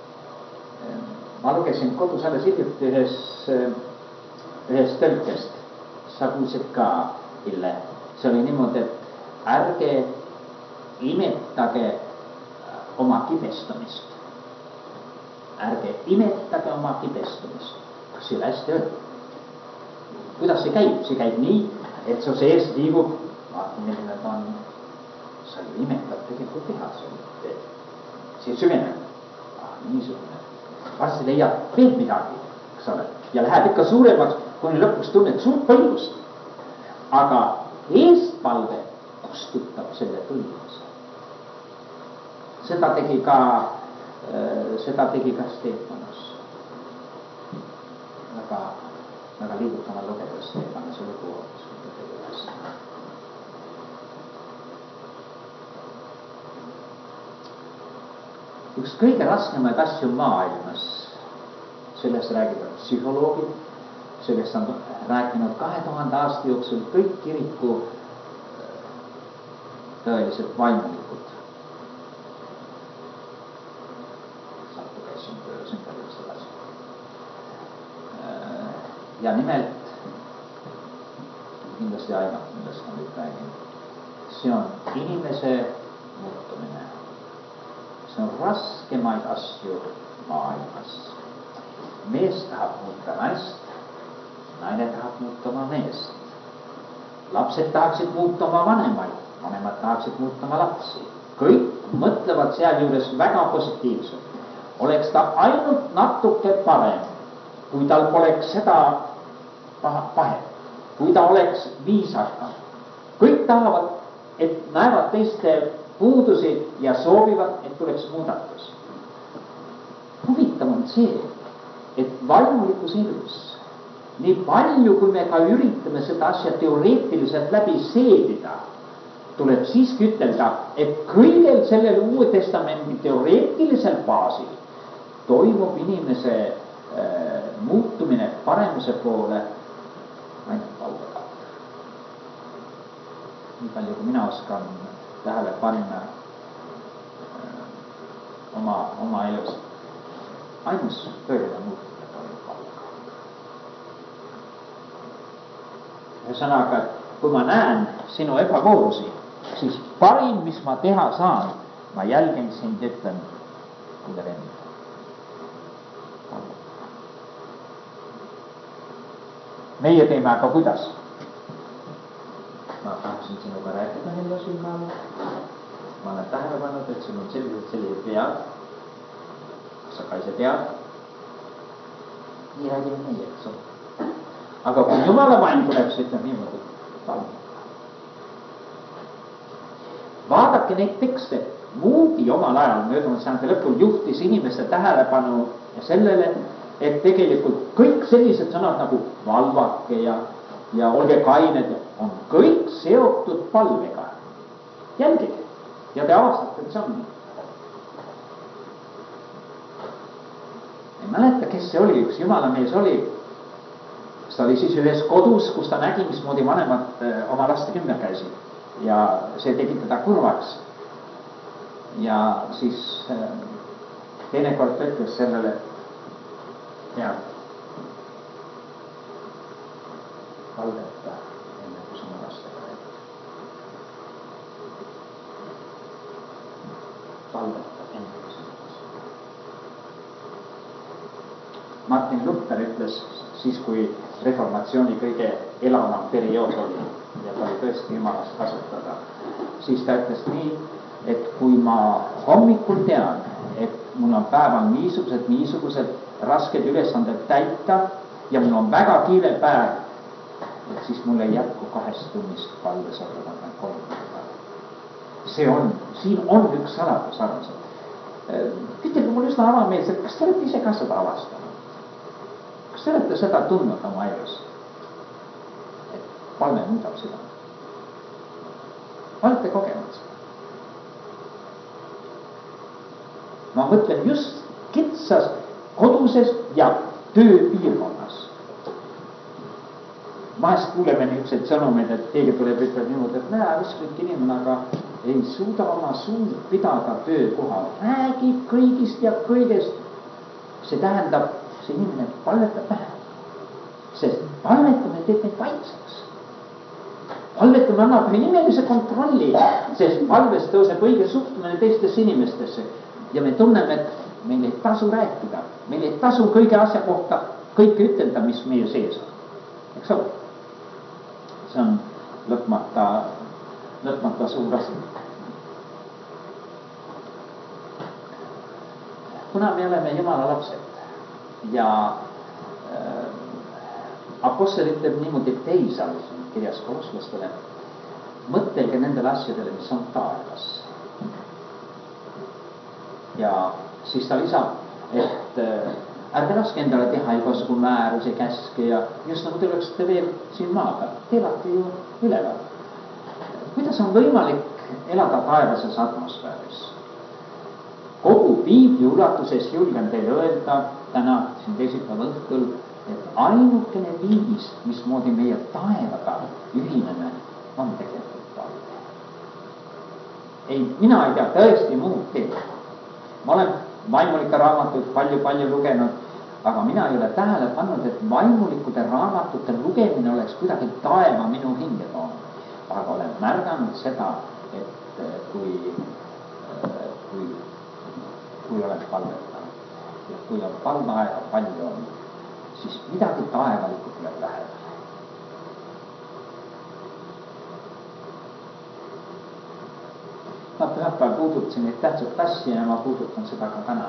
Speaker 1: Ma lugesin kodus alles hiljuti ühes, ühes tõlkest, sa kuulsid ka, Ille, see oli niimoodi, et ärge imetage oma kibestumist. ärge imetage oma kibestumist. Kas see hästi öeldud? Kuidas see käib? See käib nii, et su sees liigub, vaata milline ta on, sa ju imetad tegelikult teha see. See süveneb, ah, niisugune. Varsti leiab veel midagi, eks ole, ja läheb ikka suuremaks, kuni lõpuks tunned suurt põlgust. Aga eestpalve kustutab selle põlguse. Seda tegi ka seda tegi ka Stefanus. Väga, väga liigutama lugedes Stefanuse lugu. Üks kõige raskemaid asju maailmas, sellest räägivad psühholoogid, sellest on rääkinud kahe tuhande aasta jooksul kõik kiriku tõeliselt vaimulikud. Ja nimelt, kindlasti ainult, millest ma nüüd räägin, see on inimese muutumine. See on raskemaid asju maailmas. Mees tahab muuta naist, naine tahab muuta oma meest. Lapsed tahaksid muuta oma vanemaid, vanemad tahaksid muuta oma lapsi. Kõik mõtlevad seal juures väga positiivselt. Oleks ta ainult natuke parem, kui tal poleks seda pahet, kui ta oleks viisakam. Kõik tahavad, et näevad teiste puudusi ja soovivad, et tuleks muudatus. Huvitav on see, et vaimulikus elus, nii palju kui me ka üritame seda asja teoreetiliselt läbi seedida, tuleb siiski ütelda, et kõigel sellel Uue Testamendi teoreetilisel baasil toimub inimese äh, muutumine paremuse poole ainult palve kaudu. Nii palju kui mina oskan tähele panna äh, oma, oma elus, ainus tõeline muutumine toimub palve kaudu. Ühesõnaga, kui ma näen sinu ebakoorusi, siis parim, mis ma teha saan, ma jälgin sind, ütlen, kuule vend. meie teeme aga kuidas? Ma tahaksin sinuga rääkida nelja silmaga. Ma olen tähele pannud, et sul on sellised sellised vead. Sa ka ise tead. Nii räägime meie, eks ole. Aga kui Jumala vaim tuleb, siis ütleb niimoodi. Palun. Vaadake neid tekste. Moodi omal ajal möödunud sajandi lõpul juhtis inimeste tähelepanu sellele, et tegelikult kõik sellised sõnad nagu valvake ja, ja olge kained on kõik seotud palvega. Jälgige. Ja te avastate, et see on nii. Ei mäleta, kes see oli, üks jumala mees oli. Ta oli siis ühes kodus, kus ta nägi, mismoodi vanemad oma laste ümber käisid. Ja see tegi teda kurvaks. Ja siis teinekord ütles sellele, ja palveta enne kui sinu lastega räägid. Palveta enne kui sinu lastega. Martin Luther ütles siis, kui reformatsiooni kõige elavam periood oli ja ta oli tõesti jumalast kasutada, siis ta ütles nii, et kui ma hommikul tean, et mul on päeval niisugused, niisugused rasked ülesanded täita ja mul on väga kiire päev, et siis mul ei jätku kahest tunnist palves olla, ma olen kolm. See on, siin on üks saladus armsad. Ütelge mul üsna avameelselt, kas te olete ise ka seda avastanud? Kas te olete seda tundnud oma elus? Et palve muudab seda. Olete kogenud seda? Ma mõtlen just kitsas koduses ja tööpiirkonnas. Vahest kuuleme niisugused sõnumid, et keegi tuleb ütleb niimoodi, et näe, usklik inimene, aga ei suuda oma suud pidada töökohal. Räägib kõigist ja kõigest. See tähendab, see inimene palvetab vähe. Sest palvetamine teeb meid vaikseks. Palvetamine annab meie nimelise kontrolli, sest palves tõuseb õige suhtumine teistesse inimestesse. Ja me tunneme, et meil ei tasu rääkida, meil ei tasu kõige asja kohta kõike ütelda, mis meie sees on. Eks ole? See on lõpmata, lõpmata suur asi. Kuna me oleme Jumala lapsed ja äh, apostel ütleb niimoodi teisal kirjas kolosslastele, mõtelge nendele asjadele, mis on taevas. Ja siis ta lisab, et äh, ärge laske endale teha igasugu määruse käske ja just nagu te oleksite veel siin maaga, teevadki ju üleval. Kuidas on võimalik elada taevases atmosfääris? Kogu piibli ulatuses julgen teile öelda täna siin teisipäeva õhtul, et ainukene viis, mismoodi meie taevaga ühineme, on tegelikult palve. Ei, mina ei tea tõesti muud teed. Ma olen vaimulike raamatuid palju-palju lugenud, aga mina ei ole tähele pannud, et vaimulikude raamatute lugemine oleks kuidagi taeva minu hinge toonud. Aga olen märganud seda, et kui, kui, kui olen palvetanud ja kui on palveaega palju olnud, siis midagi taevalikku tuleb lähedale. Ma pühapäeval puudutasin neid tähtsat asja ja ma puudutan seda ka täna.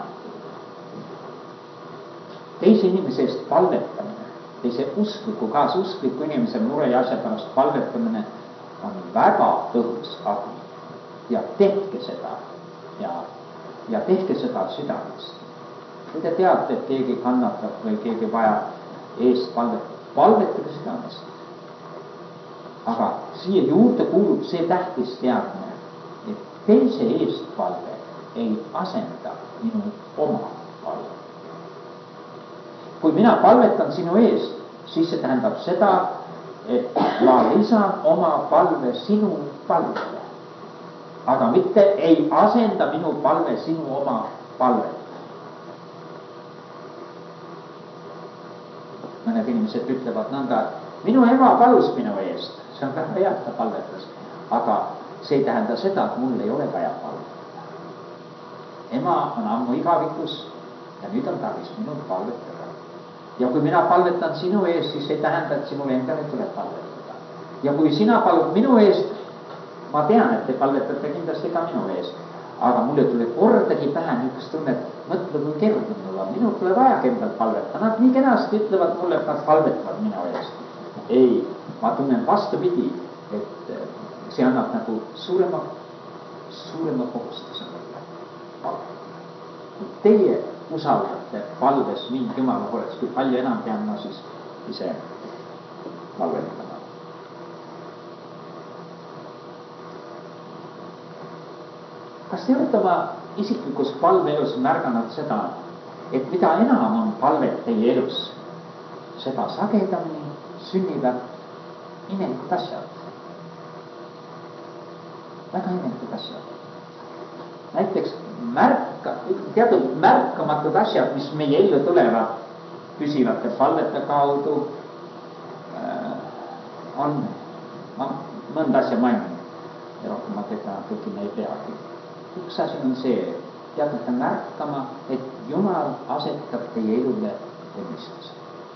Speaker 1: Teise inimese eest palvetamine, teise uskliku, kaasuskliku inimese mure ja asja pärast palvetamine on väga tõhus abi. Ja tehke seda ja, ja tehke seda südamest. Kui te teate, et keegi kannatab või keegi vajab eest palvetada, palvetage südamest. Aga siia juurde kuulub see tähtis teadmine, et teise eest palve ei asenda minu oma palve. Kui mina palvetan sinu eest, siis see tähendab seda, et ma lisan oma palve sinu palvele. Aga mitte ei asenda minu palve sinu oma palvet. Mõned inimesed ütlevad nõnda, et minu ema palus minu eest. See on väga hea, ta palvetas. Aga see ei tähenda seda, et mul ei ole vaja palvetada. Ema on ammu igavikus ja nüüd on tarvis minul palvetada. ja kui mina palvetan sinu ees, siis ei tähenda, et sinule endale tuleb palvetada. Ja kui sina palud minu eest, ma tean, et te palvetate kindlasti ka minu ees, aga mulle tuli kordagi pähe niisugust tunnet, mõtle, kui kerge mul on, minul tuleb ajakendalt palveta, nad nii kenasti ütlevad mulle, et nad palvetavad minu eest. Ei, ma tunnen vastupidi, et see annab nagu suurema, suurema kohustuse mulle palve. Teie usaldate palves mind Jumala poolest, kui palju enam pean ma siis ise palvetama. Kas te olete oma isiklikus palveelus märganud seda, et mida enam on palvet teie elus, seda sagedamini sünnivad imelikud asjad. Väga imelikud asjad. Näiteks märka, teatud märkamatud asjad, mis meie ellu tulevad püsivate palvete kaudu, on, ma mõnda asja mainin ja rohkem ma teda kõiki ei peagi. Üks asi on see, teadmata märkama, et Jumal asetab teie elule õnnistuse.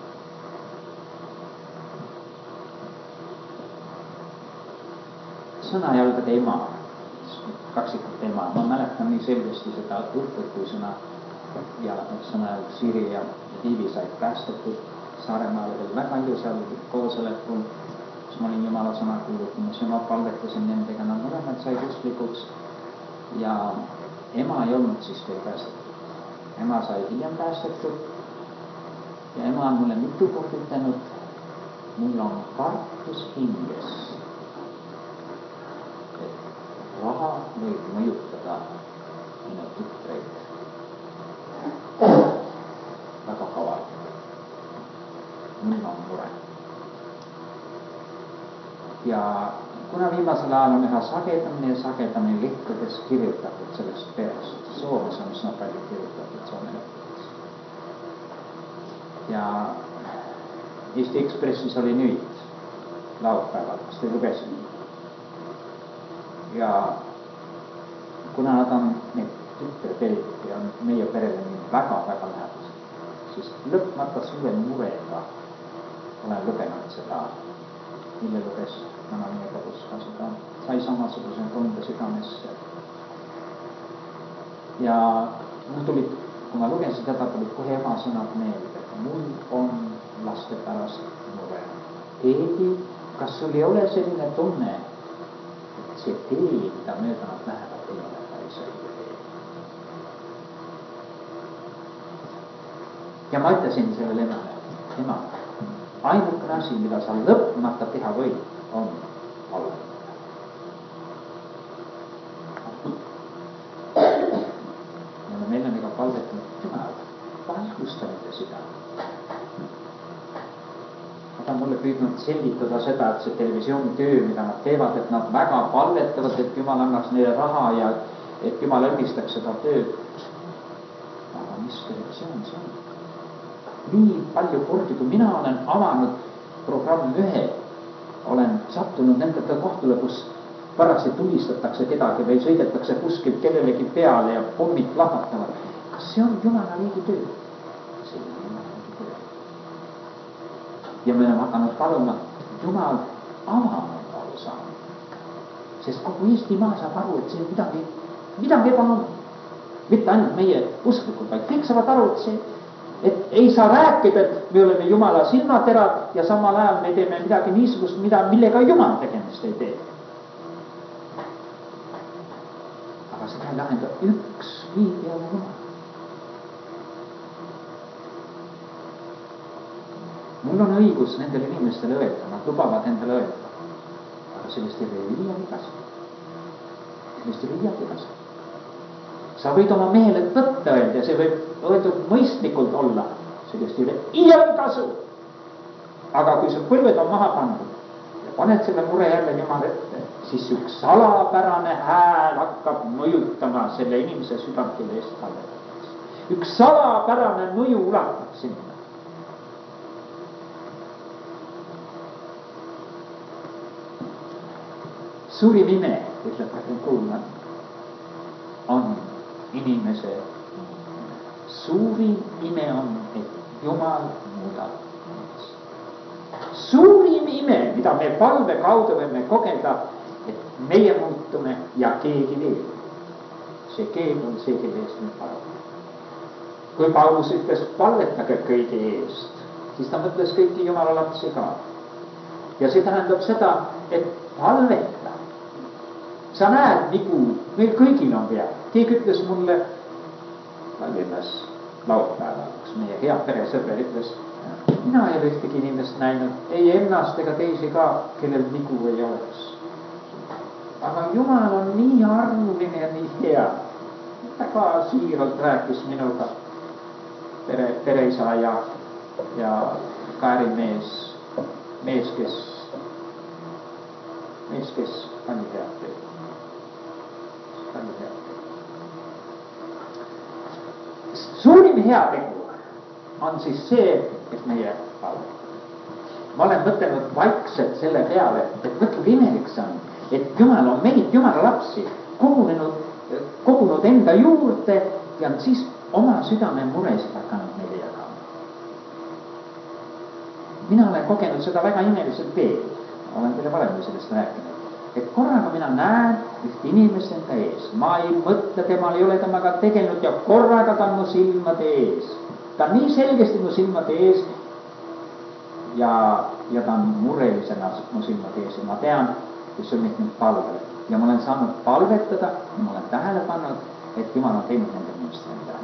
Speaker 1: Sõnajalgade ema, kaksikute ema, ma mäletan nii selgesti seda õhtut, kui sõna ja sõnajalg Siri ja Tiivi said päästetud Saaremaale veel väga ilusal koosolekul, kus ma olin Jumala sõna kuulutamas ja ma palvetasin nendega, nad mõlemad said usklikuks. Ja ema ei olnud siis veel päästetud. Ema sai hiljem päästetud ja ema on mulle mitu kord ütlenud, mul on kartus hinges, et raha võib mõjutada minu tütreid väga kaval. Mul on mure. Ja kuna viimasel ajal on üha sagedamini ja sagedamini lehtedest kirjutatud sellest perest, Soomes on üsna palju kirjutatud Soome lehtedes. Ja Eesti Ekspressis oli nüüd laupäeval, kas te lugesin. Ja kuna nad on need tütreperid ja meie perele nii väga-väga lähedased, siis lõpmata suure murega olen lugenud seda, mille luges täna meie kodus ka seda, sai samasuguse tunde südamesse. Ja mul tulid, kui ma lugesin seda, tulid kohe emasõnad meelde, et mul on laste pärast mure. Eedi, kas sul ei ole selline tunne, et see tee, mida mööda nad lähevad, ei ole päris õige tee? Ja ma ütlesin sellele emale, ema, ainukene asi, mida sa lõpmata teha võid, on palvetada. Ja me meile ega palvetanud Jumal, valgusta nende süda. Nad on mulle püüdnud selgitada seda, et see televisioonitöö, mida nad teevad, et nad väga palvetavad, et Jumal annaks neile raha ja et Jumal õnnistaks seda tööd. Aga mis televisioon see on? Nii palju kordi, kui mina olen avanud programmi ühe, olen sattunud nendega kohtule, kus parasti tulistatakse kedagi või sõidetakse kuskil kellelegi peale ja pommid plahvatavad. Kas see on Jumala riigi töö? See on Jumala riigi töö. Ja me oleme hakanud paluma, Jumal avame aru saanud. Sest kogu Eesti maa saab aru, et see midagi, midagi eba on. Mitte ainult meie usklikud, vaid kõik saavad aru, et see et ei saa rääkida, et me oleme Jumala silmaterad ja samal ajal me teeme midagi niisugust, mida, millega Jumal tegemist ei tee. Aga seda ei lahenda üks viibijaga Jumal. Mul on õigus nendele inimestele öelda, nad lubavad endale öelda. Aga sellest ei või liiagi kasu. Sellest ei liiagi kasu. Sa võid oma mehele tõtta öelda ja see võib öeldud mõistlikult olla, sellest ei ole iial kasu. Aga kui su põlved on maha pandud ja paned selle mure jälle Jumala ette, siis üks salapärane hääl hakkab mõjutama selle inimese südantile eest palvetades. Üks salapärane mõju ulatab sinna. Suurim ime, ütleb Katrin Kuulmann, on inimese suurim ime on, et Jumal muudab. Suurim ime, mida me palve kaudu võime kogeda, et meie muutume ja keegi veel. See keegi on see, kelle eest me palve. Kui Paulus ütles palvetage kõigi eest, siis ta mõtles kõiki Jumala lapsi ka. Ja see tähendab seda, et palveta. Sa näed, nagu meil kõigil on pea. Keegi ütles mulle Tallinnas laupäeval, kus meie hea peresõber ütles, mina ei ole ühtegi inimest näinud, ei ennast ega teisi ka, kellel nigu ei oleks. Aga Jumal on nii armuline ja nii hea. Väga siiralt rääkis minuga pere, pereisa ja, ja käärimees, mees, kes, mees, kes pani head teed. Pani head teed. Suurim hea tegu on siis see, et meie palve. Ma olen mõtelnud vaikselt selle peale, et mõtle imelik see on, et Jumal on meid, Jumala lapsi, kogunenud, kogunud enda juurde ja on siis oma südame muresid hakanud meile jagama. Mina olen kogenud seda väga imeliselt veel. Olen teile varem sellest rääkinud. Et korraga mina näen üht inimest enda ees. Ma ei mõtle, temal ei ole temaga tegelenud ja korraga ta on mu silmade ees. Ta on nii selgesti mu silmade ees ja, ja ta on murelisena mu silmade ees. Ja ma tean, et see on nüüd palve. Ja ma olen saanud palvetada ja ma olen tähele pannud, et Jumal on teinud nende inimeste enda.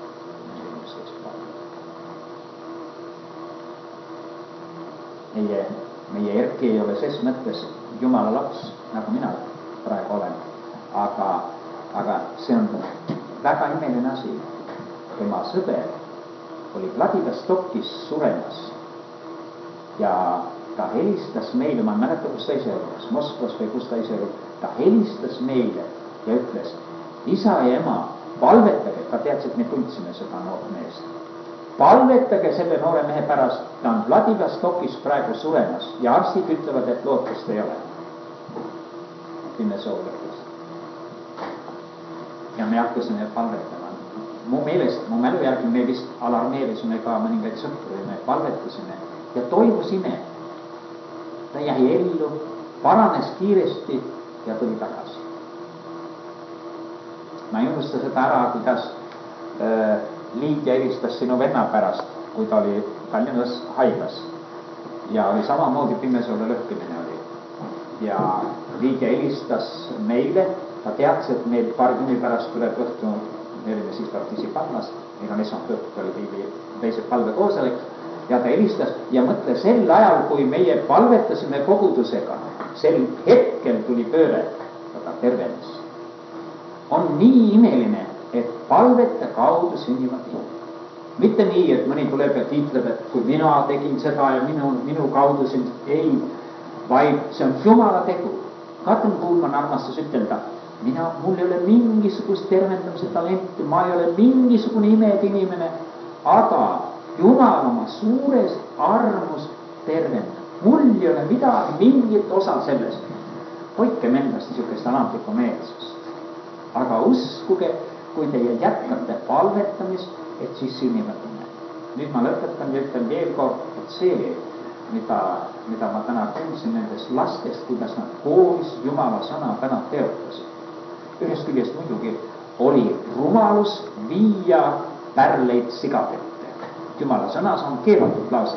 Speaker 1: Meie, meie Erki ei ole ses mõttes Jumala laps, nagu mina praegu olen. Aga, aga see on väga imeline asi. Tema sõber oli Vladivostokis suremas ja ta helistas meile, ma ei mäleta, kus ta ise oli, Moskvas või kus ta ise oli, ta helistas meile ja ütles, isa ja ema, palvetage, ta teadis, et me tundsime seda noort meest. Palvetage selle noore mehe pärast, ta on Vladivostokis praegu suremas ja arstid ütlevad, et lootust ei ole. Kümne soovletus. Ja me hakkasime palvetama. Mu meelest, mu mälu järgi me vist alarmeerisime ka mõningaid sõpru ja me palvetasime ja toimus ime. Ta jäi ellu, paranes kiiresti ja tuli tagasi. Ma ei unusta seda ära, kuidas äh, Liidia helistas sinu venna pärast, kui ta oli Tallinnas haiglas ja oli samamoodi pimesoole lõhkimine oli. Ja Liidia helistas meile, ta teadis, et meil paar tunni pärast tuleb õhtu, me olime siis partisipannas, meil on esmasõhtu oli teise palvekoosolek ja ta helistas ja mõtle sel ajal, kui meie palvetasime kogudusega, sel hetkel tuli pööre, aga tervenes. On nii imeline, et palvete kaudu sünnivad inimesed. Mitte nii, et mõni tuleb ja kiitleb, et kui mina tegin seda ja minu, minu kaudu sünd, ei, vaid see on Jumala tegu. Katrin Kuulman armastas ütelda, mina, mul ei ole mingisugust tervendamise talenti, ma ei ole mingisugune imed inimene, aga Jumal oma suures armus tervendab. Mul ei ole midagi, mingit osa selles. Hoidkem endast niisugust alamlikku meelsust. Aga uskuge, kui teie jätkate palvetamist, et siis sünnivad imed. Nüüd ma lõpetan ja ütlen veel kord, et see, mida, mida ma täna kuulsin nendest lastest, kuidas nad koolis Jumala sõna täna teotasid. Ühest küljest muidugi oli rumalus viia pärleid sigadette. Jumala sõnas on keelatud lausa.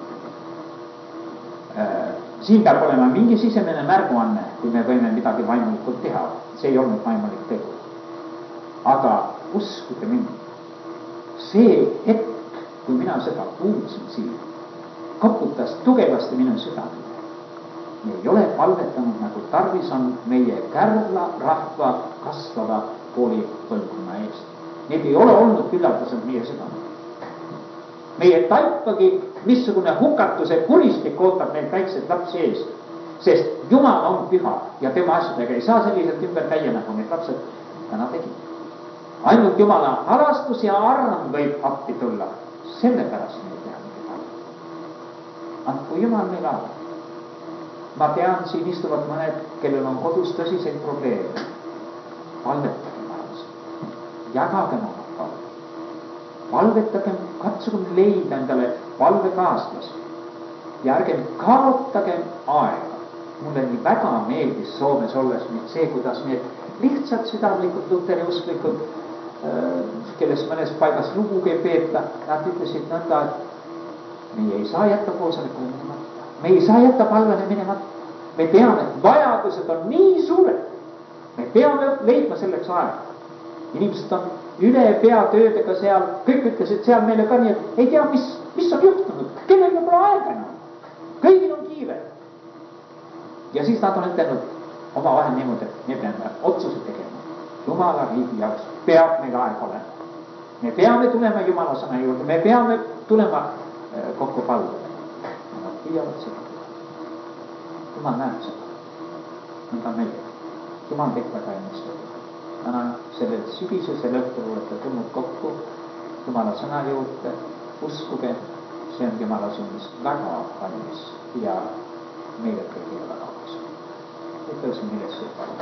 Speaker 1: Siin peab olema mingi sisemine märguanne, kui me võime midagi vaimulikult teha. See ei olnud vaimulik tegu. Aga uskuge mind, see hetk, kui mina seda kuulsin siin, koputas tugevasti minu südamele. Me ei ole palvetanud, nagu tarvis on meie Kärdla rahva kasvava kooli põlvkonna eest. Need ei ole olnud küllaldaselt meie südamele. Meie taipagi, missugune hukatuse kuristik ootab neid väikseid lapsi ees, sest Jumal on püha ja tema asjadega ei saa selliselt ümber käia, nagu need lapsed täna tegid. Ainult Jumala alastus ja arm võib appi tulla. Sellepärast me ei tea midagi. Andku Jumal meil aru. Ma tean, siin istuvad mõned, kellel on kodus tõsiseid probleeme. Palvetage majas. Jagage oma palve. palvetagem, katsugem leida endale palvekaaslasi ja ärgem kaotagem aega. Mulle nii väga meeldis Soomes olles nüüd see, kuidas need lihtsalt südamlikud luteriusklikud, kellest mõnes paigas lugugi ei peeta, nad ütlesid nõnda, et meie ei saa jätta koosolekule minemata, me ei saa jätta palvele minemata. Me teame, et vajadused on nii suured, me peame leidma selleks aega. Inimesed on üle pea töödega seal, kõik ütlesid seal meile ka nii, et ei tea, mis, mis on juhtunud, kellel pole aega enam, kõigil on kiire. Ja siis nad on ütelnud oma vahel niimoodi, et me peame otsuse tegema. Jumala riigi jaoks peab meil aeg olema. Me peame tulema Jumala sõna juurde, me peame tulema kokku palvele. Nad püüavad seda. Jumal näeb seda. Nõnda meie. Jumal teeb väga ennistatud. Täna sellel sügisesel õhtul olete tulnud kokku Jumala sõna juurde. Uskuge, see on Jumala sünnist väga kallis ja meile kõigile väga kasu. Ütlesin üles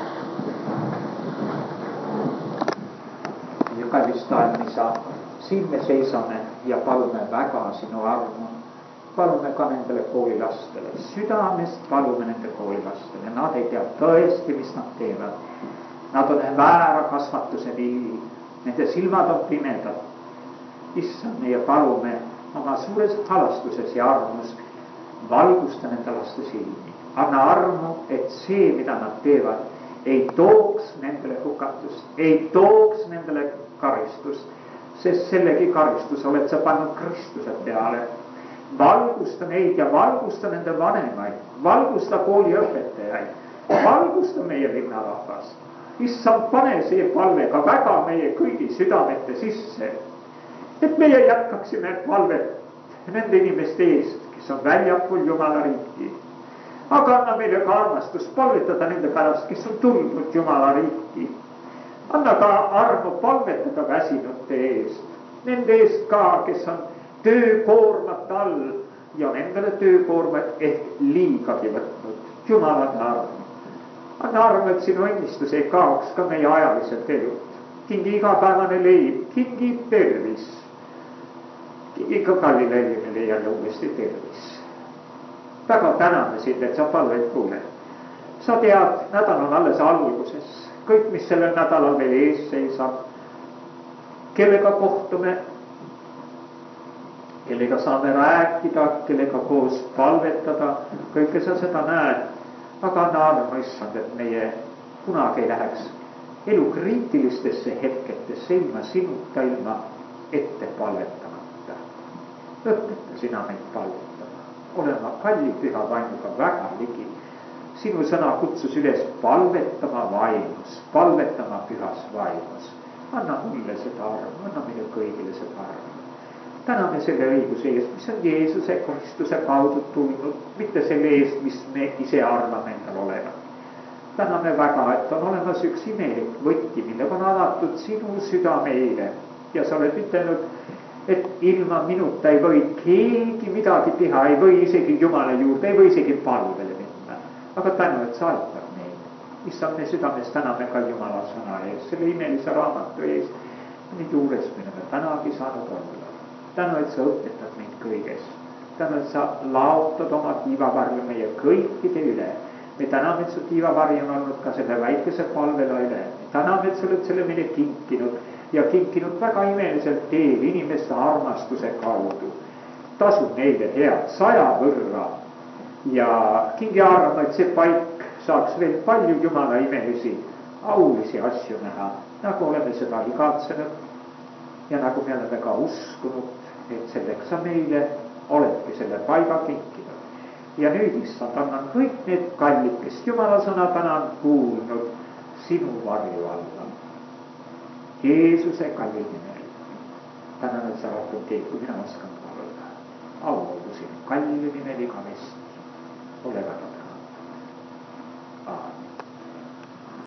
Speaker 1: ja kallis taevnisa, siin me seisame ja palume väga sinu armu. Palume ka nendele koolilastele, südamest palume nende koolilastele. Nad ei tea tõesti, mis nad teevad. Nad on väära kasvatuse viili, nende silmad on pimedad. Issand, meie palume oma suures halastuses ja armus valgusta nende laste silmi. Anna armu, et see, mida nad teevad, ei tooks nendele hukatust, ei tooks nendele karistust, sest sellegi karistus oled sa pannud Kristuse peale. Valgusta neid ja valgusta nende vanemaid, valgusta kooliõpetajaid, valgusta meie linnarahvast. Issand, pane see palve ka väga meie kõigi südamete sisse, et meie jätkaksime palvet nende inimeste eest, kes on väljapool Jumala riiki. Aga anna meile ka armastus palvetada nende pärast, kes on tulnud Jumala riiki. Anna ka armu palvetada väsinute eest, nende eest ka, kes on töökoormat all ja nendele töökoormat ehk liigagi võtnud. Jumala armu. Anna armu, et sinu õnnistus ei kaoks ka meie ajaliselt elud. Kingi igapäevane leib, kingi tervis. Kingi ka Galileile jälle uuesti tervis. Väga täname sind, et sa palveid kuuled. Sa tead, nädal on alles alguses. Kõik, mis sellel nädalal meil ees seisab, kellega kohtume, kellega saame rääkida, kellega koos palvetada, kõike sa seda näed. Aga anna armu, issand, et meie kunagi ei läheks elu kriitilistesse hetketesse ilma sinuta, ilma ette palvetamata. Õpeta sina meid palvetama, olema kalli püha vaimuga väga ligi. Sinu sõna kutsus üles palvetama vaimus, palvetama pühas vaimus. Anna mulle seda armu, anna meile kõigile seda armu. Täname selle õiguse eest, mis on Jeesuse Kristuse kaudu tulnud, mitte selle eest, mis me ise arvame endal olema. Täname väga, et on olemas üks imelik võtti, millega on avatud sinu südame eile. Ja sa oled ütelnud, et ilma minuta ei või keegi midagi teha, ei või isegi Jumala juurde, ei või isegi palvele minna. Aga tänu, et sa aitad meid. Issand, me südames täname ka Jumala sõna ees, selle imelise raamatu ees. Nüüd juures me oleme tänagi saanud olla. Tänu, et sa õpetad meid kõiges. Tänu, et sa laotad oma tiivavarju meie kõikide üle. Me täname, et su tiivavari on olnud ka selle väikese palvela üle. Me täname, et sa oled selle meile kinkinud ja kinkinud väga imeliselt teel inimeste armastuse kaudu. Tasu neile head saja võrra ja kingi arvama, et see paik saaks veel palju Jumala imelisi, aulisi asju näha, nagu oleme seda igatsenud ja nagu me oleme ka uskunud, et selleks sa meile oledki selle paiga kinkinud. Ja nüüd, issand, annan kõik need kallid, kes Jumala sõna täna on kuulnud sinu varju alla. Jeesuse kalli nimel. Tänan, et sa rohkem teed, kui mina oskan paluda. Augu sinu kalli nimel igavesti. Ole väga tänan. Aamen.